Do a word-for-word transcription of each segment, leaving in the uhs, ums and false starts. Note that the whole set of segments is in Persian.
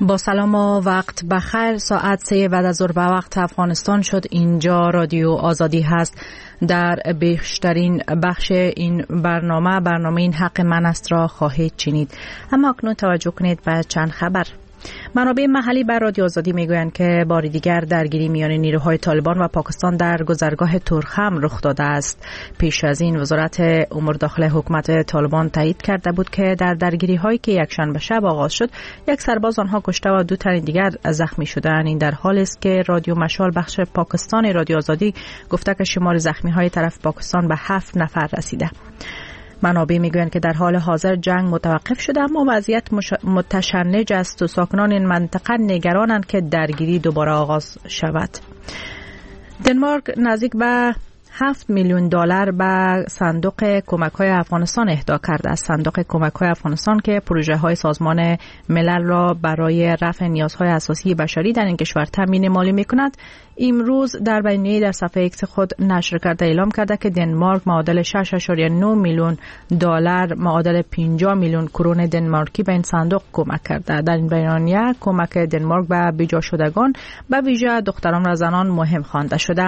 با سلام و وقت بخیر. ساعت سه بعد از ظهر به وقت افغانستان شد. اینجا رادیو آزادی هست. در بیشترین بخش این برنامه برنامه این حق من است را خواهید شنید. اما اکنون توجه کنید به چند خبر. منابع محلی بر رادیو آزادی میگویند که بار دیگر درگیری میان نیروهای طالبان و پاکستان در گذرگاه تورخم رخ داده است. پیش از این وزارت امور داخلی حکومت طالبان تایید کرده بود که در درگیری هایی که یکشنبه شب آغاز شد یک سرباز آنها کشته و دو تن دیگر زخمی شدند. این در حالی است که رادیو مشال بخش پاکستان رادیو آزادی گفته که شمار زخمی های طرف پاکستان به هفت نفر رسیده. منابع میگویند که در حال حاضر جنگ متوقف شده، اما وضعیت مش... متشنج است و ساکنان این منطقه نگرانند که درگیری دوباره آغاز شود. دنمارک نزدیک به هفت میلیون دلار به صندوق کمک‌های افغانستان اهدا کرده است. صندوق کمک‌های افغانستان که پروژه‌های سازمان ملل را برای رفع نیازهای اساسی بشری در این کشور تامین مالی می‌کند، امروز در بیانیه‌ای در صفحه ایکس خود نشر کرده اعلام کرده که دنمارک معادل شش و نه میلیون دلار معادل پنجاه میلیون کرون دنمارکی به این صندوق کمک کرده. در این بیانیه کمک دنمارک به بیجا شدگان به ویژه دختران و زنان مهم خوانده شده.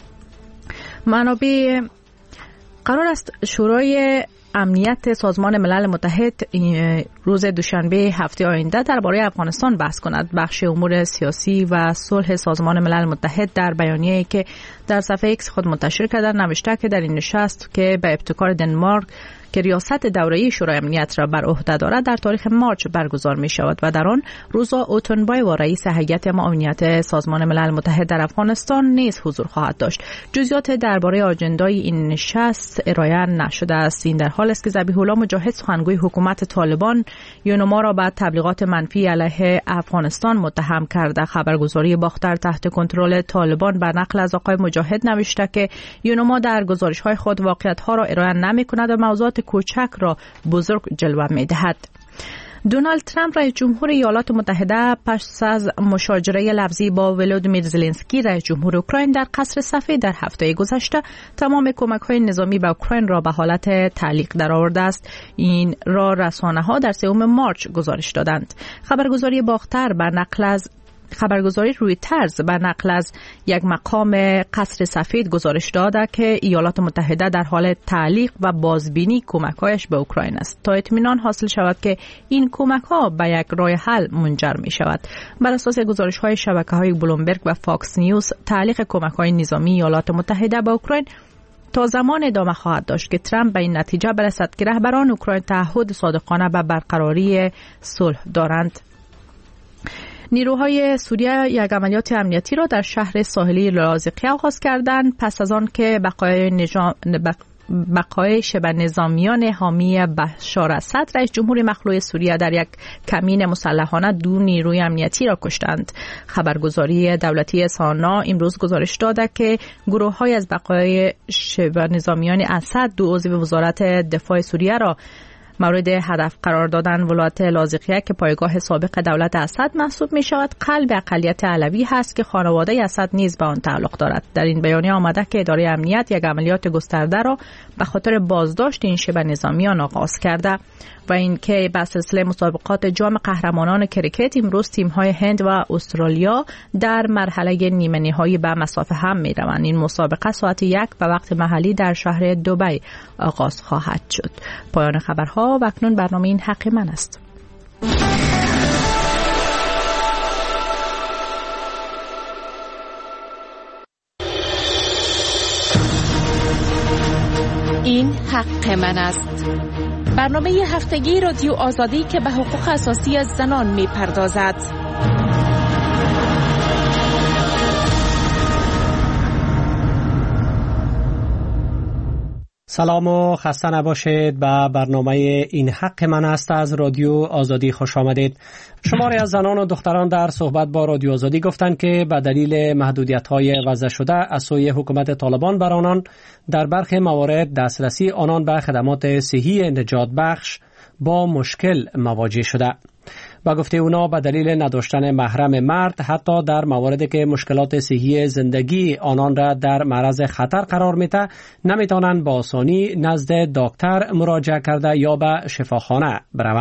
منابع قرار است شورای امنیت سازمان ملل متحد روز دوشنبه هفته آینده درباره افغانستان بحث کند. بخش امور سیاسی و صلح سازمان ملل متحد در بیانیه‌ای که در صفحه ایکس خود منتشر کرده نوشته که در این نشست که به ابتکار دنمارک که ریاست دوره‌ای شورای امنیت را بر عهده دارد در تاریخ مارچ برگزار می شود و در آن روزا اوتنبای و رئیس هیئت امنیت سازمان ملل متحد در افغانستان نیز حضور خواهد داشت. جزئیات درباره آجندای این نشست ارائه نشده است. این در حال است که ذبیح الله مجاهد سخنگوی حکومت طالبان یونما را به تبلیغات منفی علیه افغانستان متهم کرده. خبرگزاری باختر تحت کنترل طالبان به نقل از آقای مجاهد نوشته که یونما در گزارش‌های خود واقعیت‌ها را ارائه نمی‌کند و موضوعات کوچک را بزرگ جلوه می‌دهد. دونالد ترامپ رئیس جمهور ایالات متحده پس از مشاجره لفظی با ولودیمیر زلنسکی رئیس جمهور اوکراین در قصر سفید در هفته گذشته تمام کمک‌های نظامی به اوکراین را به حالت تعلیق درآورده است. این را رسانه‌ها در سوم مارچ گزارش دادند. خبرگزاری باختر به نقل از خبرگزاری رویترز به نقل از یک مقام قصر سفید گزارش داده که ایالات متحده در حال تعلیق و بازبینی کمک‌هایش به اوکراین است تا اطمینان حاصل شود که این کمک‌ها به یک راه حل منجر می شود. بر اساس گزارش‌های شبکه‌های بلومبرگ و فاکس نیوز، تعلیق کمک‌های نظامی ایالات متحده به اوکراین تا زمان ادامه خواهد داشت که ترامپ به این نتیجه برسد که رهبران اوکراین تعهد صادقانه به برقراری صلح دارند. نیروهای سوریه یک عملیات امنیتی را در شهر ساحلی لاذقیه آغاز کردند پس از آن که بقای نظام بقای شبه نظامیان حامی بشار اسد رئیس جمهور مخلوع سوریه در یک کمین مسلحانه دو نیروی امنیتی را کشتند. خبرگزاری دولتی سانا امروز گزارش داده که گروه‌های از بقای شبه نظامیان اسد دو عضو وزارت دفاع سوریه را مورد هدف قرار دادن. ولایت لاذقیه که پایگاه سابق دولت اسد محسوب می شود قلب اقلیت علوی هست که خانواده اسد نیز به آن تعلق دارد. در این بیانیه آمده که اداره امنیت یک عملیات گسترده را به خاطر بازداشت این شبه نظامیان آغاز کرده و اینکه به سلسله مسابقات جام قهرمانان کریکت امروز تیم‌های هند و استرالیا در مرحله نیمه نهایی به مسافه هم می‌روند. این مسابقه ساعت یک به وقت محلی در شهر دبی آغاز خواهد شد. پایان خبرها و اکنون برنامه این حق من است. این حق من است. برنامه هفتگی رادیو آزادی که به حقوق اساسی از زنان می پردازد. سلام و خسته نباشید. به برنامه این حق من است از رادیو آزادی خوش آمدید. شماری از زنان و دختران در صحبت با رادیو آزادی گفتند که به دلیل محدودیت‌های وضع شده از سوی حکومت طالبان بر آنان در برخی موارد دسترسی آنان به خدمات صحی نجات بخش با مشکل مواجه شده. با گفته اونا به دلیل نداشتن محرم مرد حتی در مواردی که مشکلات صحی زندگی آنان را در معرض خطر قرار میده نمیتونن با آسانی نزد دکتر مراجعه کرده یا به شفاخانه بروند.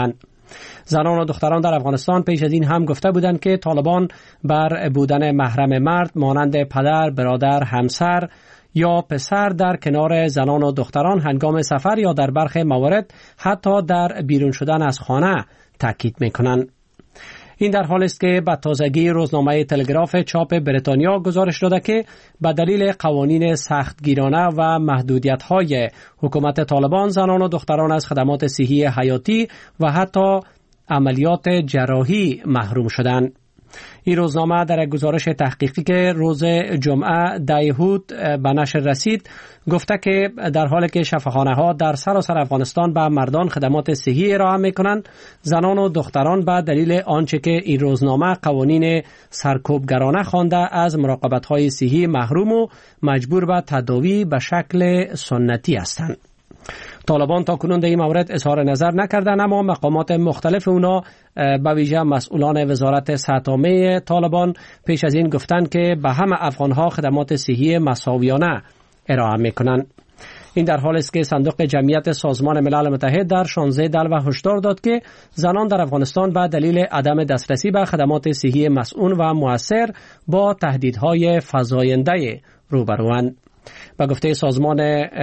زنان و دختران در افغانستان پیش از این هم گفته بودند که طالبان بر بودن محرم مرد مانند پدر، برادر، همسر یا پسر در کنار زنان و دختران هنگام سفر یا در برخی موارد حتی در بیرون شدن از خانه تاکید می‌کنند. این در حالی است که به تازگی روزنامه تلگراف چاپ بریتانیا گزارش داده که به دلیل قوانین سختگیرانه و محدودیت‌های حکومت طالبان زنان و دختران از خدمات صحی حیاتی و حتی عملیات جراحی محروم شدند. این روزنامه در گزارش تحقیقی که روز جمعه دایهود به نشر رسید گفته که در حالی که شفاخانه‌ها در سراسر افغانستان به مردان خدمات صحی ارائه می‌کنند، زنان و دختران به دلیل آنچه که این روزنامه قوانین سرکوبگرانه خوانده از مراقبت‌های صحی محروم و مجبور به تداوی به شکل سنتی هستند. طالبان تا کنون در این مورد اظهار نظر نکردند، اما مقامات مختلف اونا به ویژه مسئولان وزارت صحت عامه طالبان پیش از این گفتند که به همه افغانها خدمات صحی مساویانه ارائه میکنند. این در حالی است که صندوق جمعیت سازمان ملل متحد در شانزده دلو هشدار داد که زنان در افغانستان به دلیل عدم دسترسی به خدمات صحی مسئول و مؤثر با تهدیدهای فزاینده روبروند. به گفته سازمان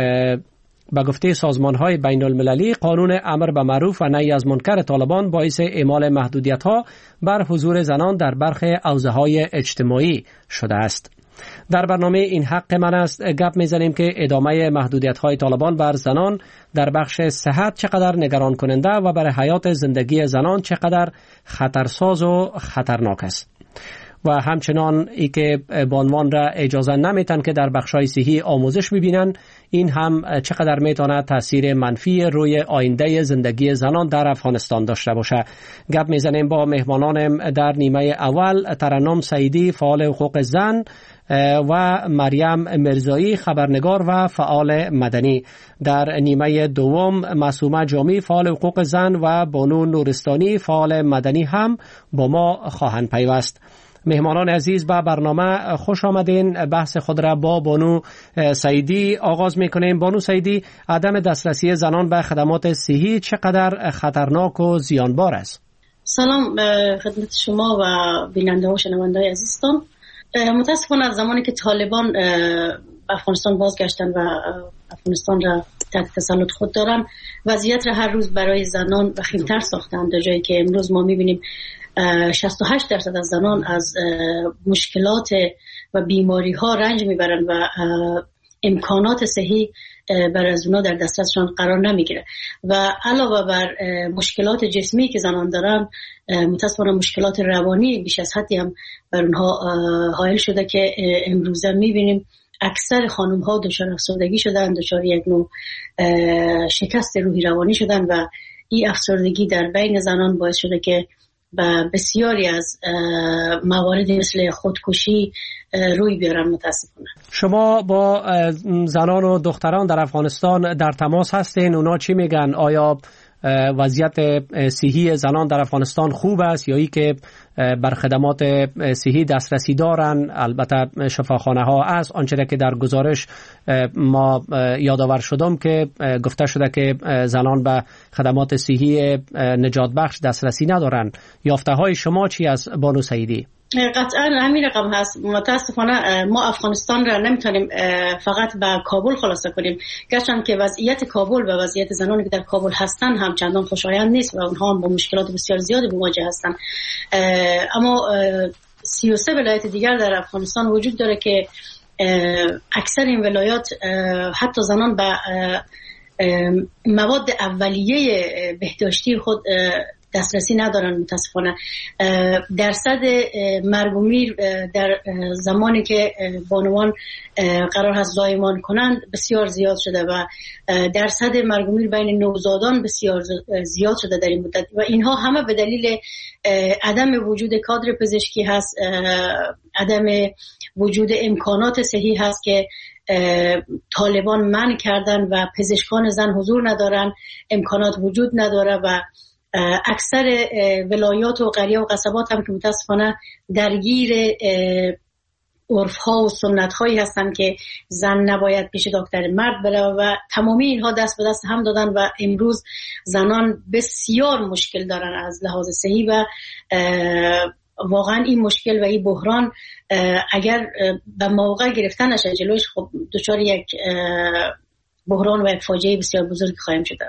به گفته سازمان‌های بین المللی، قانون امر به معروف و نهی از منکر طالبان باعث اعمال محدودیت‌ها بر حضور زنان در برخی حوزه‌های اجتماعی شده است. در برنامه این حق من است گپ می‌زنیم که ادامه محدودیت‌های طالبان بر زنان در بخش صحت چقدر نگران کننده و برای حیات زندگی زنان چقدر خطرساز و خطرناک است. و همچنان ای که بانوان را اجازه نمیتن که در بخشای صحی آموزش ببینن، این هم چقدر میتونه تاثیر منفی روی آینده زندگی زنان در افغانستان داشته باشه. گپ میزنیم با مهمانانم در نیمه اول: ترنم سعیدی، فعال حقوق زن، و مریم مرزایی، خبرنگار و فعال مدنی. در نیمه دوم معصومه جامی، فعال حقوق زن، و بانو نورستانی، فعال مدنی هم با ما خواهند پیوست. مهمانان عزیز، به برنامه خوش آمدین. بحث خود را با بانو سعیدی آغاز میکنیم. بانو سعیدی، عدم دسترسی زنان به خدمات صحی چقدر خطرناک و زیانبار است؟ سلام خدمت شما و بیننده و شنونده های عزیزتان. متاسفانه از زمانی که طالبان افغانستان بازگشتن و افغانستان را تحت تسلط خود دارن، وضعیت را هر روز برای زنان وخیم‌تر ساختن، در جایی که امروز ما میبینیم شصت و هشت درصد از زنان از مشکلات و بیماری ها رنج میبرن و امکانات صحی بر از اونا در دسترسشان قرار نمیگیره. و علاوه بر مشکلات جسمی که زنان دارن، متاسفانه مشکلات روانی بیش از حدی هم بر اونها حائل شده که امروزه میبینیم اکثر خانم ها دچار افسردگی شدن، دچار یک نوع شکست روحی روانی شدن و این افسردگی در بین زنان باعث شده که و بسیاری از موارد مثل خودکشی روی بیارن. متاسفانه. شما با زنان و دختران در افغانستان در تماس هستین، اونا چی میگن؟ آیا وضعیت صحی زنان در افغانستان خوب است یا ای که بر خدمات صحی دسترسی دارن؟ البته شفاخانه ها است، آنچه که در گزارش ما یادآور شدم که گفته شده که زنان به خدمات صحی نجات بخش دسترسی ندارن. یافته های شما چی است بانو سعیدی؟ قطعا همین رقم هست. متاسفانه ما افغانستان را نمیتونیم فقط به کابل خلاصه کنیم، گرچند که وضعیت کابل و وضعیت زنانی که در کابل هستن هم چندان خوشایند نیست و اونها هم با مشکلات بسیار زیادی مواجه هستن. اما سی و سه ولایت دیگر در افغانستان وجود داره که اکثر این ولایات حتی زنان به مواد اولیه بهداشتی خود دسترسی ندارن. متاسفانه درصد مرگ و میر در زمانی که بانوان قرار هست زایمان کنند بسیار زیاد شده و درصد مرگ و میر بین نوزادان بسیار زیاد شده در این مدت و اینها همه به دلیل عدم وجود کادر پزشکی هست، عدم وجود امکانات صحی هست که طالبان منع کردن و پزشکان زن حضور ندارن، امکانات وجود نداره و اکثر ولایات و قریه و قصبات هم که متاسفانه درگیر عرف ها و سنت هایی هستن که زن نباید پیش دکتر مرد بره و تمامی اینها دست به دست هم دادن و امروز زنان بسیار مشکل دارن از لحاظ صحی و واقعا این مشکل و این بحران اگر به موقع گرفتن نشه جلوش، خب دچار یک بحران و یک فاجعه بسیار بزرگ خواهیم شد.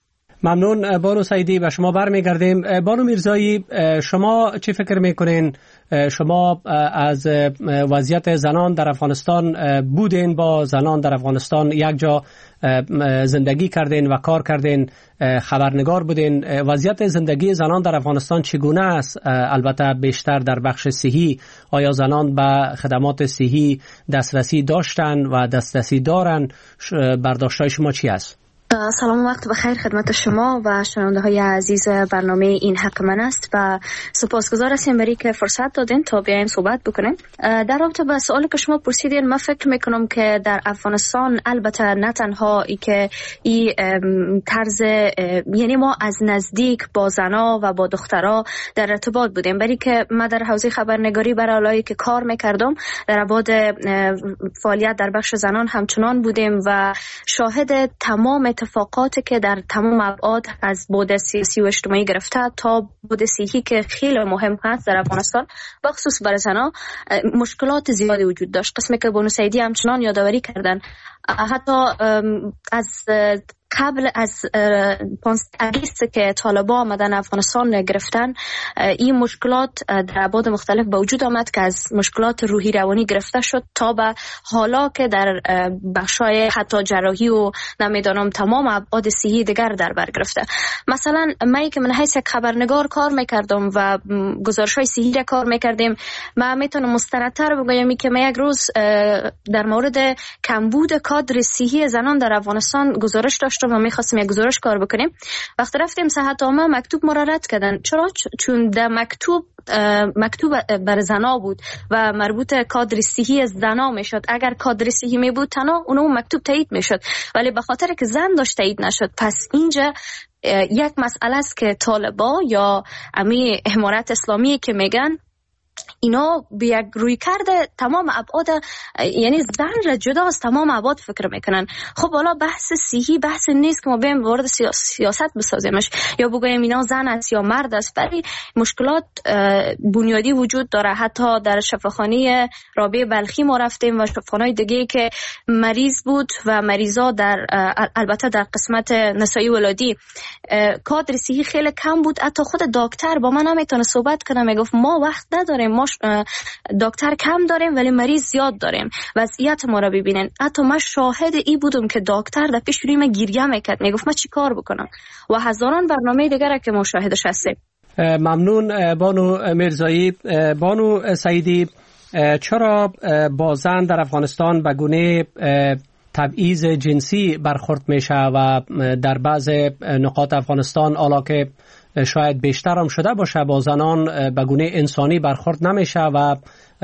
ممنون بانو سعیدی. و شما برمیگردیم. بانو میرزایی، شما چی فکر میکنین؟ شما از وضعیت زنان در افغانستان بودین، با زنان در افغانستان یک جا زندگی کردین و کار کردین، خبرنگار بودین. وضعیت زندگی زنان در افغانستان چگونه است؟ البته بیشتر در بخش صحی، آیا زنان به خدمات صحی دسترسی داشتن و دسترسی دارن؟ برداشت‌های شما چی است؟ سلام و وقت بخیر خدمت شما و شنونده های عزیز برنامه این حق من است و سپاسگزار هستیم برای که فرصت دادین تا بیایم صحبت بکنیم. در رابطه با سوالی که شما پرسیدین، من فکر میکنم که در افغانستان البته نه تنها ای که این طرز، یعنی ما از نزدیک با زنا و با دخترها در ارتباط بودیم، برای که من در حوزه خبرنگاری برای علایی که کار میکردم در ابعاد فعالیت در بخش زنان همچنان بودیم و شاهد تمام اتفاقاتی که در تمام ابعاد از بعد سیاسی و اجتماعی گرفته تا بعد صحی که خیلی مهم هست در افغانستان بخصوص برای زنان مشکلات زیادی وجود داشت. قسمی که بانو سعیدی همچنان یادآوری کردن، حتی از قبل از پانزده آگوست که طالبان آمدن افغانستان گرفتن، این مشکلات در ابعاد مختلف به وجود آمد که از مشکلات روحی روانی گرفته شد تا به حالا که در بخشای حتی جراحی و نمیدانم تمام ابعاد صحی دیگر در بر گرفته. مثلا من که من حیث خبرنگار کار میکردم و گزارش‌های صحی را کار میکردیم، من میتونم مستندتر بگویم که من یک روز در مورد کمبود کادر صحی زنان در افغانستان گزارش داشتم و میخواستیم یک گزارش کار بکنیم. وقتی رفتیم صحت عامه مکتوب ما را رد کردن. چرا؟ چون در مکتوب مکتوب بر زنا بود و مربوط کادر صحی زنا میشد. اگر کادر صحی می بود تنها اون مکتوب تایید میشد، ولی به خاطر که زن داشت تایید نشد. پس اینجا یک مسئله است که طالبا یا امی امارت اسلامی که میگن اینا به یک روی کرده تمام ابعاد، یعنی زن را جدا از تمام ابعاد فکر میکنن. خب حالا بحث صحی بحث نیست که ما بیم وارد سیاست بسازیمش یا بگویم اینا زن است یا مرد است، ولی مشکلات بنیادی وجود داره. حتی در شفاخانه رابعه بلخی ما رفتیم و شفاخانه‌های دیگه که مریض بود و مریضا در البته در قسمت نسایی ولادی کادر صحی خیلی کم بود. حتی خود دکتر با من نمیتونه صحبت کنه، میگفت ما وقت نداریم، ما دکتر کم داریم ولی مریض زیاد داریم، وضعیت ما را ببینن. حتی من شاهد ای بودم که دکتر در پیش روی من گریه میکرد، میگفت من چی کار بکنم و هزاران برنامه دیگر که ما شاهدش هستیم. ممنون بانو میرزایی. بانو سعیدی، چرا با زن در افغانستان به گونه تبعیض جنسی برخورد میشه و در بعض نقاط افغانستان حالا که شاید بیشتر هم شده باشه با زنان به گونه انسانی برخورد نمیشه و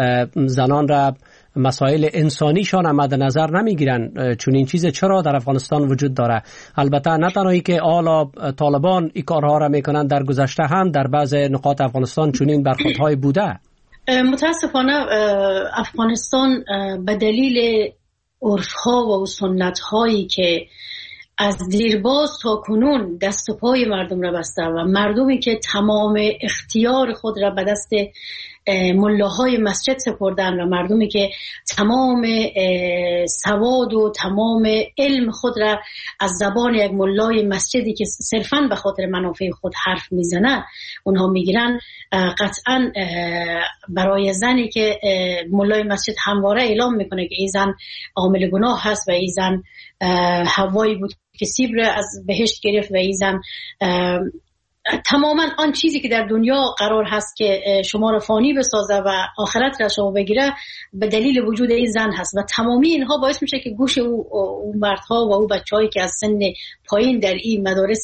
زنان را مسائل انسانیشان مد نظر نمیگیرن؟ چون این چیز چرا در افغانستان وجود داره؟ البته نه تنهایی که حالا طالبان این کارها را میکنن، در گذشته هم در بعض نقاط افغانستان چنین برخوردهای بوده. متاسفانه افغانستان به دلیل عرف‌ها و سنت‌هایی که از دیرباز تا کنون دست و پای مردم را بسته و مردمی که تمام اختیار خود را به دست ملاهای مسجد سپردن و مردمی که تمام سواد و تمام علم خود را از زبان یک ملای مسجدی که صرفاً به خاطر منافع خود حرف میزنه اونها میگیرن، قطعاً برای زنی که ملای مسجد همواره اعلام میکنه که این زن عامل گناه هست و این زن هوایی بود که سیب را از بهشت گرفت و این زن تماما آن چیزی که در دنیا قرار هست که شما را فانی بسازه و آخرت را شما بگیره به دلیل وجود این زن هست و تمامی اینها باعث میشه که گوش او, او مردها و او بچه‌هایی که از سن پایین در این مدارس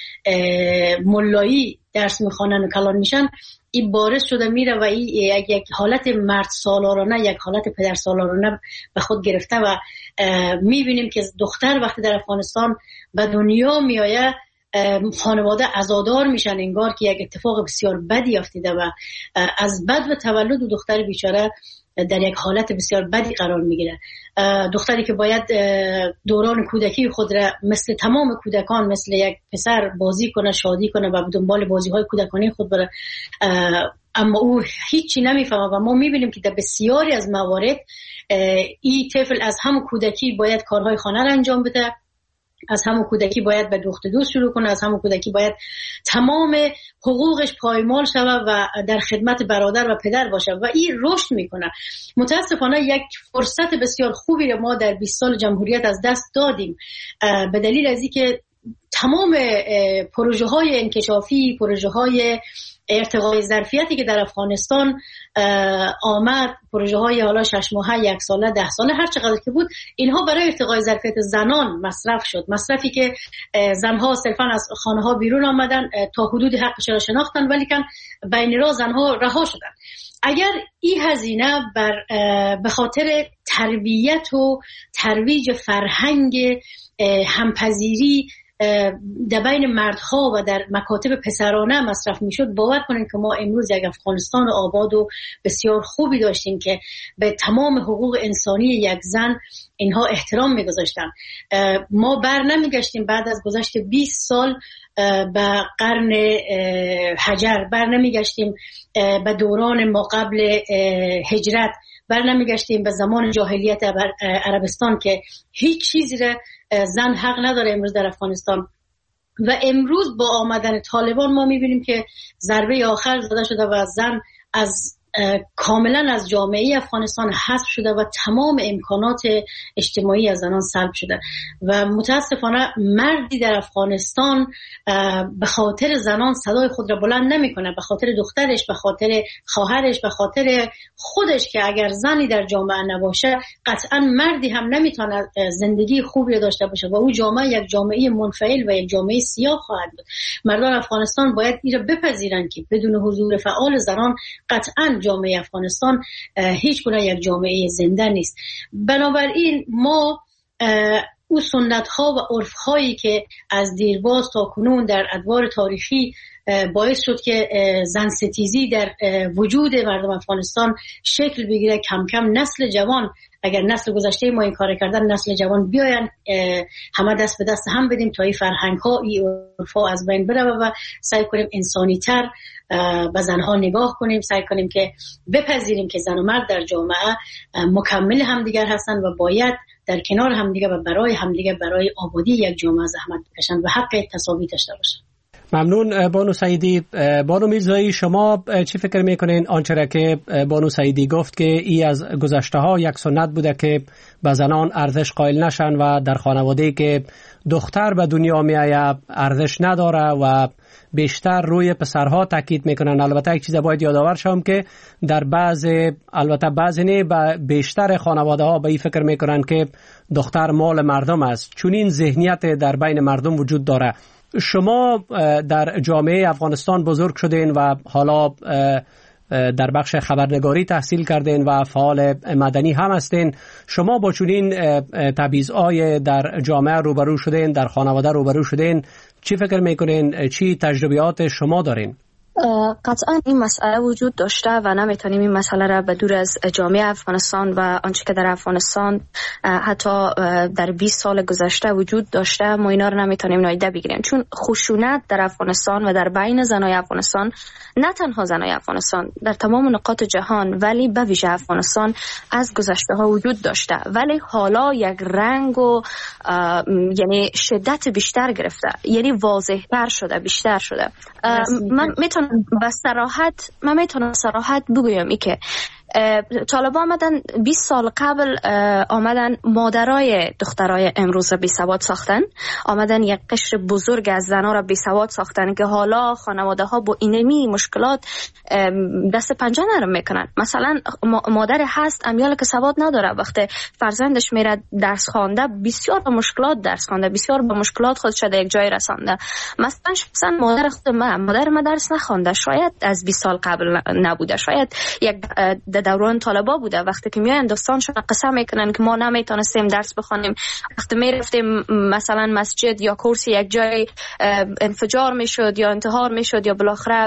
ملایی درس میخوانن و کلان میشن این بارز شده میره و این یک, یک حالت مرد سالارانه، یک حالت پدر سالارانه به خود گرفته و میبینیم که دختر وقتی در افغانستان به دنیا میآید خانواده عزادار میشن، انگار که یک اتفاق بسیار بدی افتیده و از بد و تولد دختر بیچاره در یک حالت بسیار بدی قرار میگیره. دختری که باید دوران کودکی خود را مثل تمام کودکان، مثل یک پسر بازی کنه، شادی کنه و به دنبال بازی های کودکانی خود بره، اما او هیچی نمیفهمه و ما میبینیم که در بسیاری از موارد این طفل از همون کودکی باید کارهای خانه را انجام بده، از همون کودکی باید به دوخت دوست شروع کنه، از همون کودکی باید تمام حقوقش پایمال شود و در خدمت برادر و پدر باشه و این رشد میکنه. متاسفانه یک فرصت بسیار خوبی رو ما در بیست سال جمهوریت از دست دادیم به دلیل از اینکه تمام پروژه های انکشافی، پروژه های ارتقای ظرفیتی که در افغانستان آمد، پروژه های حالا شش ماهه، یک ساله، ده ساله، هر چقدر که بود، اینها برای ارتقای ظرفیت زنان مصرف شد. مصرفی که زنها صرفا از خانه ها بیرون آمدن، تا حدود حقش را شناختن، ولی کن بین راه زنها رها شدن. اگر این هزینه بر به خاطر تربیت و ترویج فرهنگ همپذیری در بین مردها و در مکاتب پسرانه مصرف میشد، باور کنید که ما امروز یک افغانستان آباد و بسیار خوبی داشتیم که به تمام حقوق انسانی یک زن اینها احترام میگذاشتن. ما بر نمیگشتیم بعد از گذشت بیست سال به قرن حجر، بر نمیگشتیم به دوران ما قبل هجرت، بر نمیگشتیم به زمان جاهلیت عربستان که هیچ چیزی را زن حق نداره امروز در افغانستان. و امروز با آمدن طالبان ما میبینیم که ضربه آخر زده شده و زن از کاملا از جامعه افغانستان حذف شده و تمام امکانات اجتماعی از زنان سلب شده و متاسفانه مردی در افغانستان به خاطر زنان صدای خود را بلند نمیکنه، به خاطر دخترش، به خاطر خواهرش، به خاطر خودش که اگر زنی در جامعه نباشه قطعا مردی هم نمیتونه زندگی خوبی داشته باشه و اون جامعه یک جامعه منفعل و یک جامعه سیاه خواهد بود. مردان افغانستان باید این را بپذیرند که بدون حضور فعال زنان قطعا جامعه افغانستان هیچ گونه یک جامعه زنده نیست. بنابراین ما او سنت ها و عرف هایی که از دیرباز تا کنون در ادوار تاریخی باعث شد که زن ستیزی در وجود مردم افغانستان شکل بگیره، کم کم نسل جوان، اگر نسل گذشته ما این کار کردن، نسل جوان بیاین همه دست به دست هم بدیم تا این فرهنگ ها، این عرف ها از بین بره و سعی کنیم انسانی تر به زنها نگاه کنیم، سعی کنیم که بپذیریم که زن و مرد در جامعه مکمل همدیگر هستن و باید در کنار همدیگر و برای همدیگر برای آبادی یک جامعه زحمت بکشن و حق تساوی داشته باشن. ممنون بانو سعیدی. بانو میرزایی، شما چی فکر میکنین آنچه را که بانو سعیدی گفت که ای از گذشته ها یک سنت بوده که به زنان ارزش قائل نشن و در خانواده که دختر به دنیا می آید ارزش نداره و بیشتر روی پسرها تاکید میکنن؟ البته یک چیز باید یادآور شم که در بعض البته بعضی نه بیشتر خانواده ها به این فکر میکنن که دختر مال مردم است، چون این ذهنیت در بین مردم وجود داره. شما در جامعه افغانستان بزرگ شدین و حالا در بخش خبرنگاری تحصیل کردین و فعال مدنی هم هستین. شما با چنین تبعیض‌های در جامعه روبرو شدین، در خانواده روبرو شدین، چی فکر میکنین؟ چی تجربیات شما دارین؟ قطعا این مسئله وجود داشته و نمیتونیم این مسئله را به دور از جامعه افغانستان و آنچه که در افغانستان حتی در بیست سال گذشته وجود داشته ما اینا رو نمیتونیم نادیده بگیریم، چون خشونت در افغانستان و در بین زنای افغانستان، نه تنها زنای افغانستان، در تمام نقاط جهان ولی به ویژه افغانستان از گذشته ها وجود داشته، ولی حالا یک رنگ و یعنی شدت بیشتر گرفته، یعنی واضح تر شده، بیشتر شده. من میتونم با صراحت من میتونم صراحت بگویم ای که طالبان آمدن بیست سال قبل آمدن مادرای دخترای امروز بی سواد ساختن، آمدن یک قشر بزرگ از زنها را بی سواد ساختن که حالا خانواده ها با اینمی مشکلات دست پنجه نرم میکنن. مثلا مادر هست امیال که سواد نداره، وقتی فرزندش میره درس خوانده بسیار با مشکلات درس خوانده، بسیار با مشکلات خودش در یک جای رسانده. مثلا شخصا مادر خود من مادر من درس نخوانده، شاید از بیست سال قبل نبوده، شاید یک دوران طالبا بوده. وقتی که میاین دوستانشون قصه میکنن که ما نمیتونستیم درس بخونیم، وقتی میرفتیم مثلا مسجد یا کورس یک جای انفجار میشد یا انتحار میشد یا بالاخره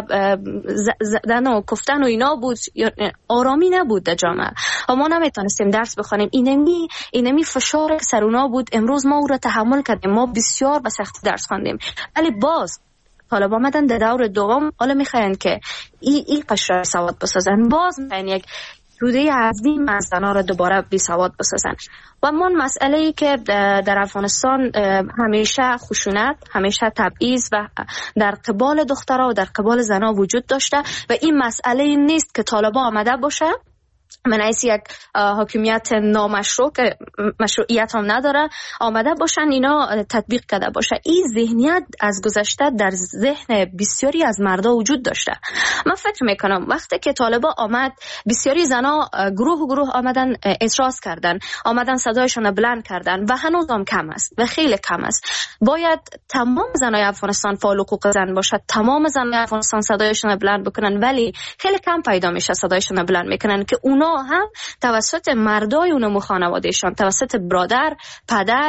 زدن و کفتن و اینا بود، آرامی نبود در جامعه و ما نمیتونستیم درس بخونیم. اینمی اینمی فشار سر اونا بود. امروز ما او را تحمل کردیم، ما بسیار به سختی درس خواندیم، ولی باز طالب آمدن در دور دوم حالا میخواین که این ای قشر سواد بسازن، باز میخواین یک روده عظیم از زنها را دوباره بی سواد بسازن. و من مسئله ای که در افغانستان همیشه خشونت، همیشه تبعیض و در قبال دخترها و در قبال زنها وجود داشته و این مسئله نیست که طالبا آمده باشه من حیث یک حاکمیت نامشروع که مشروعیت هم نداره آمده باشن اینا تطبیق کرده باشه. این ذهنیت از گذشته در ذهن بسیاری از مردا وجود داشته. من فکر میکنم وقتی که طالبا آمد بسیاری زنا گروه گروه آمدن اعتراض کردن، آمدن صدایشون بلند کردن و هنوز هم کم است و خیلی کم است. باید تمام زنای افغانستان فعال حقوق زن باشد، تمام زنای افغانستان صدایشون بلند بکنن، ولی خیلی کم پیدا میشه صدایشون بلند میکنن که اونا هم توسط مردای اونم خانوادهشان، توسط برادر، پدر،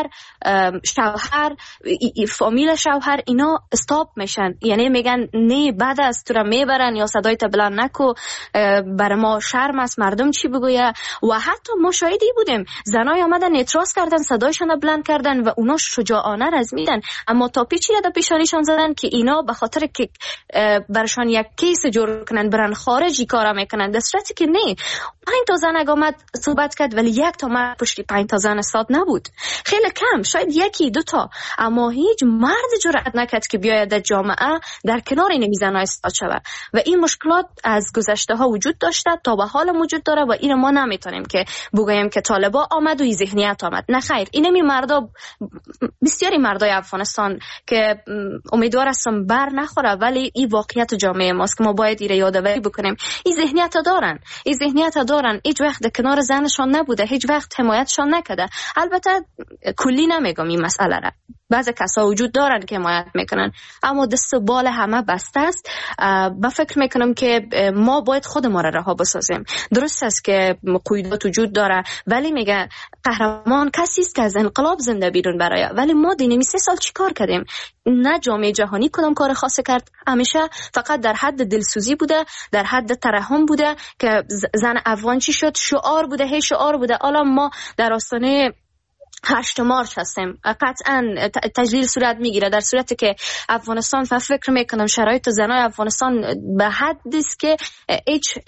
شوهر، فامیل شوهر اینا استاپ میشن. یعنی میگن نه بعد از تو را میبرن یا صدایت بلند نکو، بر ما شرم است مردم چی بگویه. و حتی ما شاهدی بودیم زنای آمدن اعتراض کردن، صدایشان بلند کردن و اونا شجاعانه رزمیدن، اما تا پیچی را در پیشانیشان زدن که اینا به خاطر که برشان یک کیس جور کنن برن خارجی کارا میکنن، در صورتی که نه. پنج تا زن آمد صحبت کرد ولی یک تا مرد پشتی پنج تا زن استاد نبود، خیلی کم، شاید یکی دو تا، اما هیچ مرد جرأت نکرد که بیاید در جامعه در کنار این زن‌ها استاد شود. و این مشکلات از گذشته ها وجود داشته، تا به حال وجود داره و این ما نمیتونیم که بگوییم که طالبا آمد و این ذهنیت آمد. نه خیر، اینمی مردا، بسیاری مردای افغانستان که امیدوار هستم بر نخوره، ولی این واقعیت جامعه ماست که ما باید ایره یادآوری بکنیم. این ذهنیت دارن، این ذهنیت دارن، هیچ وقت در کنار زنشان نبوده، هیچ وقت حمایتشان نکرده. البته کلی نمیگم این مسئله را، بعضی کسا وجود دارن که حمایت میکنن، اما دست و بال همه بسته است. با فکر میکنم که ما باید خود ما را رها بسازیم. درست است که قیودات وجود داره، ولی میگه قهرمان کسی است که از انقلاب زنده بیرون برای. ولی ما دینمی سه سال چی کار کردیم؟ نه جامعه جهانی کدام کار خاصی کرد، همیشه فقط در حد دلسوزی بوده، در حد ترحم بوده که زن افغان چی شد، شعار بوده، هی شعار بوده. حالا ما در آستانه هشت مارچ هستیم، قطعا تجلیل صورت میگیره، در صورتی که افغانستان فکر میکنم شرایط زنای افغانستان به حدی است که هیچ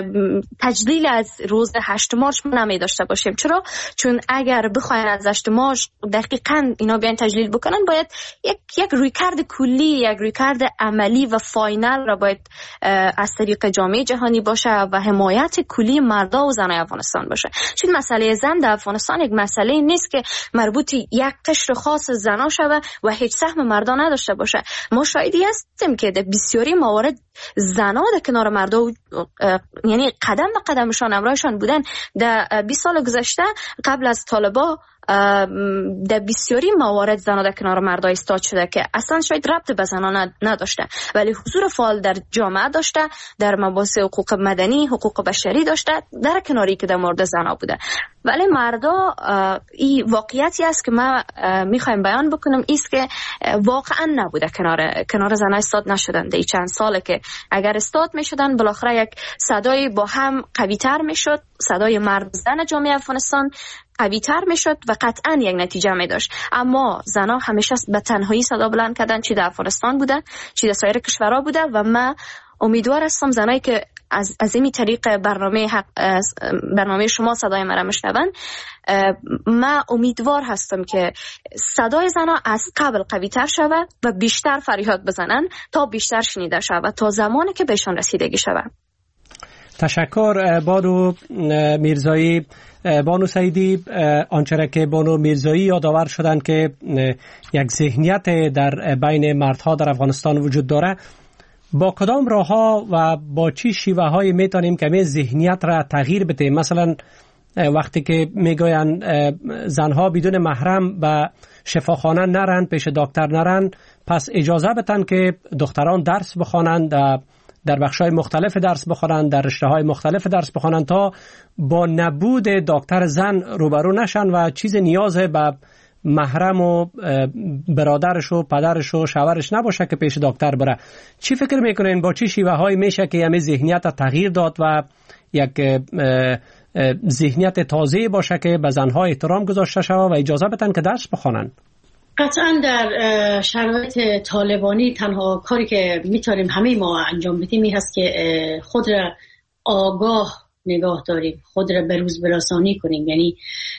تجلیل از روز هشت مارچ نمی داشته باشیم. چرا؟ چون اگر بخواین از هشت مارچ دقیقاً اینا بیان تجلیل بکنن، باید یک یک رویکرد کلی، یک رویکرد عملی و فاینال را باید از طریق جامعه جهانی باشه و حمایت کلی مردا و زنای افغانستان باشه. چون مسئله زن در افغانستان یک مسئله نیست که مربوط یک قشر خاص زنا شوه و هیچ سهم مردا نداشته باشه. ما شاهدی هستیم که در بسیاری موارد زنا در کنار مردا، یعنی قدم به قدمشان همراهشان بودن. در بیست سال گذشته قبل از طالبا در بسیاری موارد زنا در کنار مردا ایستاد شده که اصلا شاید ربط به زنا نداشته، ولی حضور فعال در جامعه داشته، در مباحث حقوق مدنی، حقوق بشری داشته، در کناری که در مورد زنا بوده. ولی مردا، این واقعیتی است که ما میخوایم بیان بکنم، ایست که واقعا نبوده کنار کنار زنا استاد نشدن. در چند ساله که اگر استاد میشدن بالاخره یک صدای با هم قوی تر میشد، صدای مرد زن جامعه افغانستان قوی تر میشد و قطعا یک نتیجه می داشت. اما زنا همیشه به تنهایی صدا بلند کردن، چی در افغانستان بوده چی در سایر کشورها بوده. و من امیدوار هستم زنایی که از از این طریق برنامه حق برنامه شما صدای مرا میشنون، من امیدوار هستم که صدای زنها از قبل قوی تر شود و بیشتر فریاد بزنن تا بیشتر شنیده شود، تا زمانی که بهشان رسیدگی شود. تشکر بانو میرزایی. بانو سعیدی، آنچه که بانو میرزایی یادآور شدند که یک ذهنیت در بین مردها در افغانستان وجود داره، با کدام راه‌ها و با چی شیوه‌هایی میتونیم که می ذهنیت را تغییر بدیم؟ مثلا وقتی که میگوین زنها بدون محرم به شفاخانه نرن، پیش دکتر نرن، پس اجازه بدن که دختران درس بخوانند در بخش‌های مختلف درس بخونن، در رشته‌های مختلف درس بخونن تا با نبود دکتر زن روبرو نشن و چیز نیاز به محرم و برادرش و پدرش و شوهرش نباشه که پیش دکتر بره. چی فکر میکنین با چی شیوه های میشه که همه ذهنیت تغییر داد و یک ذهنیت تازه باشه که به زنها احترام گذاشته شود و اجازه بدن که درس بخونن؟ قطعا در شرایط طالبانی تنها کاری که میتونیم همه ما انجام بدیم این هست که خود را آگاه نگاه داریم، خود را به روز برسانی کنیم، یعنی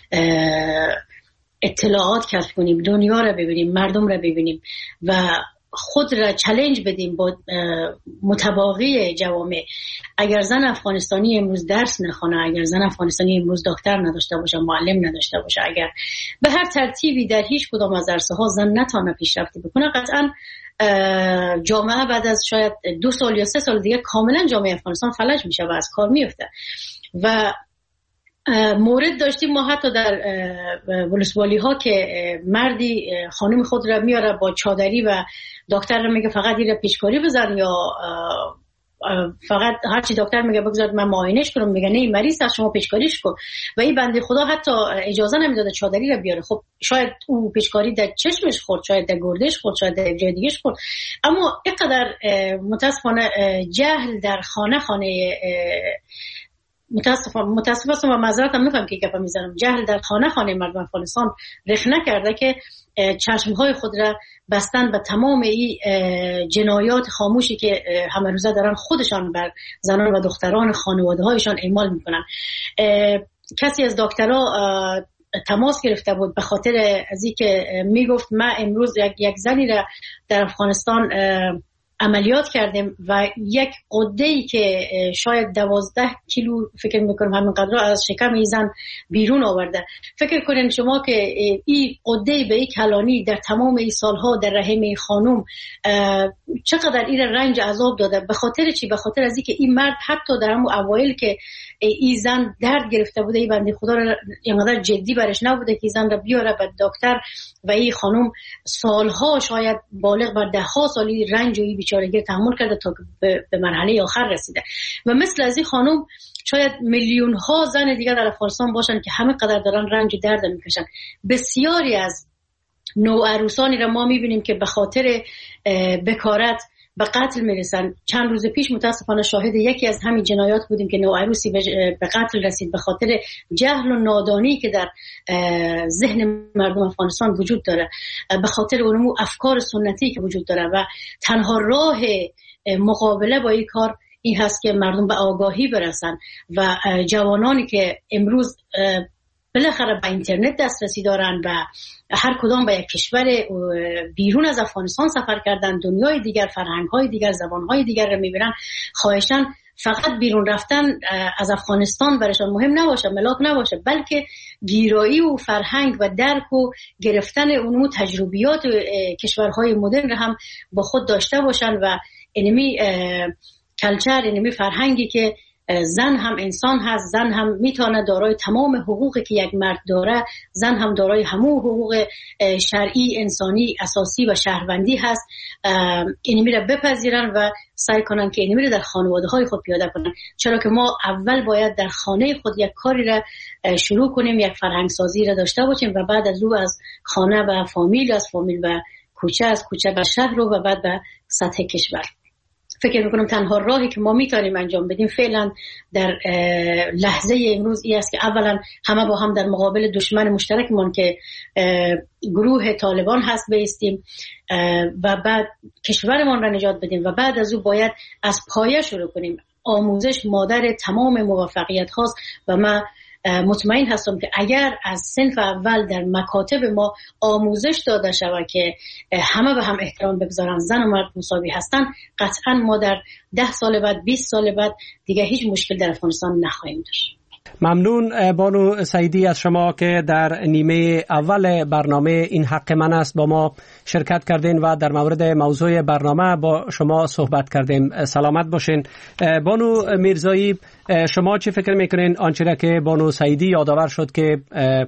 اطلاعات کسب کنیم، دنیا را ببینیم، مردم را ببینیم و خود را چالش بدیم با متباقی جوامع. اگر زن افغانستانی امروز درس نخونه، اگر زن افغانستانی امروز دکتر نداشته باشه، معلم نداشته باشه، اگر به هر ترتیبی در هیچ کدام از عرصه‌ها زن نتونه پیشرفت بکنه، قطعا جامعه بعد از شاید دو سال یا سه سال دیگه کاملا جامعه افغانستان فلج میشه و از کار میفته. و مورد داشتیم ما حتی در ولسوالی ها که مردی خانم خود را میاره با چادری و دکتر را میگه فقط این را پیچکاری بزن یا فقط هرچی دکتر میگه بگذار من معاینش کنم، میگه نه مریض هست شما پیچکاریش کن. و این بنده خدا حتی اجازه نمیداده چادری را بیاره. خب شاید اون پیچکاری در چشمش خورد، شاید در گردش خورد، شاید در جای دیگهش خورد، اما اینقدر متاسفانه جهل در خانه خانه متاسفم متاسفم و معذرتم میخوام که گپا میزنم، جهل در خانه خانه مردم افغانستان رخ نکرده که چشمهای خود را بستن به تمام این جنایات خاموشی که همه روزه دارن خودشان بر زنان و دختران خانواده هایشان اعمال میکنن. کسی از دکترها تماس گرفته بود به خاطر از این که میگفت من امروز یک, یک زنی را در افغانستان عملیات کردیم و یک قده‌ای که شاید دوازده کیلو فکر میکنم همینقدر از شکم این زن بیرون آورده. فکر کنین شما که این قده‌ای به این کلانی در تمام این سالها در رحم این خانم چقدر این رنج عذاب داده. به خاطر چی؟ به خاطر از اینکه این مرد حتی در همون اوایل که این زن درد گرفته بوده، این بنده خدا را اینقدر جدی برش نبوده که این زن را بیاره به دکتر و این خانم سالها شاید بالغ بر ده ها سالی رنج و این بیچارگی تحمل کرده تا به مرحله آخر رسیده. و مثل از این خانم شاید میلیون ها زن دیگر در افغانستان باشن که همه قدر دارن رنج و درد میکشن. بسیاری از نوعروسانی را ما میبینیم که به خاطر بکارت به قتل میرسن. چند روز پیش متاسفانه شاهد یکی از همین جنایات بودیم که نوعروسی به قتل رسید به خاطر جهل و نادانی که در ذهن مردم افغانستان وجود داره، به خاطر اون افکار سنتی که وجود داره. و تنها راه مقابله با این کار این هست که مردم به آگاهی برسن و جوانانی که امروز بالاخره به اینترنت دسترسی دارن و هر کدام به یک کشور بیرون از افغانستان سفر کردن، دنیای دیگر، فرهنگ‌های دیگر، زبان‌های دیگر رو می‌بینن، خواهشاً فقط بیرون رفتن از افغانستان برایشان مهم نباشه، ملاک نباشه، بلکه گیرایی و فرهنگ و درک و گرفتن اون تجربیات کشورهای مدرن رو هم با خود داشته باشن و اینمی کلچر، اینمی فرهنگی که زن هم انسان هست، زن هم میتونه دارای تمام حقوقی که یک مرد داره، زن هم دارای همون حقوق شرعی، انسانی، اساسی و شهروندی هست. اینمی را بپذیرن و سعی کنن که اینمی را در خانواده های خود پیاده کنن، چرا که ما اول باید در خانه خود یک کاری را شروع کنیم، یک فرهنگ سازی را داشته باشیم و بعد از او از خانه و فامیل، از فامیل و کوچه، از کوچه و شهر و بعد به سطح کشور. فکر میکنم تنها راهی که ما میتونیم انجام بدیم فعلا در لحظه امروز این است که اولا همه با هم در مقابل دشمن مشترکمان که گروه طالبان هست بایستیم و بعد کشورمان را نجات بدیم و بعد از او باید از پایه شروع کنیم. آموزش مادر تمام موفقیت هاست و من مطمئن هستم که اگر از صنف اول در مکاتب ما آموزش داده شود که همه به هم احترام بگذارن، زن و مرد مساوی هستن، قطعا ما در ده سال بعد، بیست سال بعد دیگه هیچ مشکل در افغانستان نخواهیم داشت. ممنون بانو سعیدی از شما که در نیمه اول برنامه این حق من است با ما شرکت کردین و در مورد موضوع برنامه با شما صحبت کردیم. سلامت باشین. بانو میرزایی، شما چی فکر میکنین آنچه را که بانو سعیدی یادآور شد که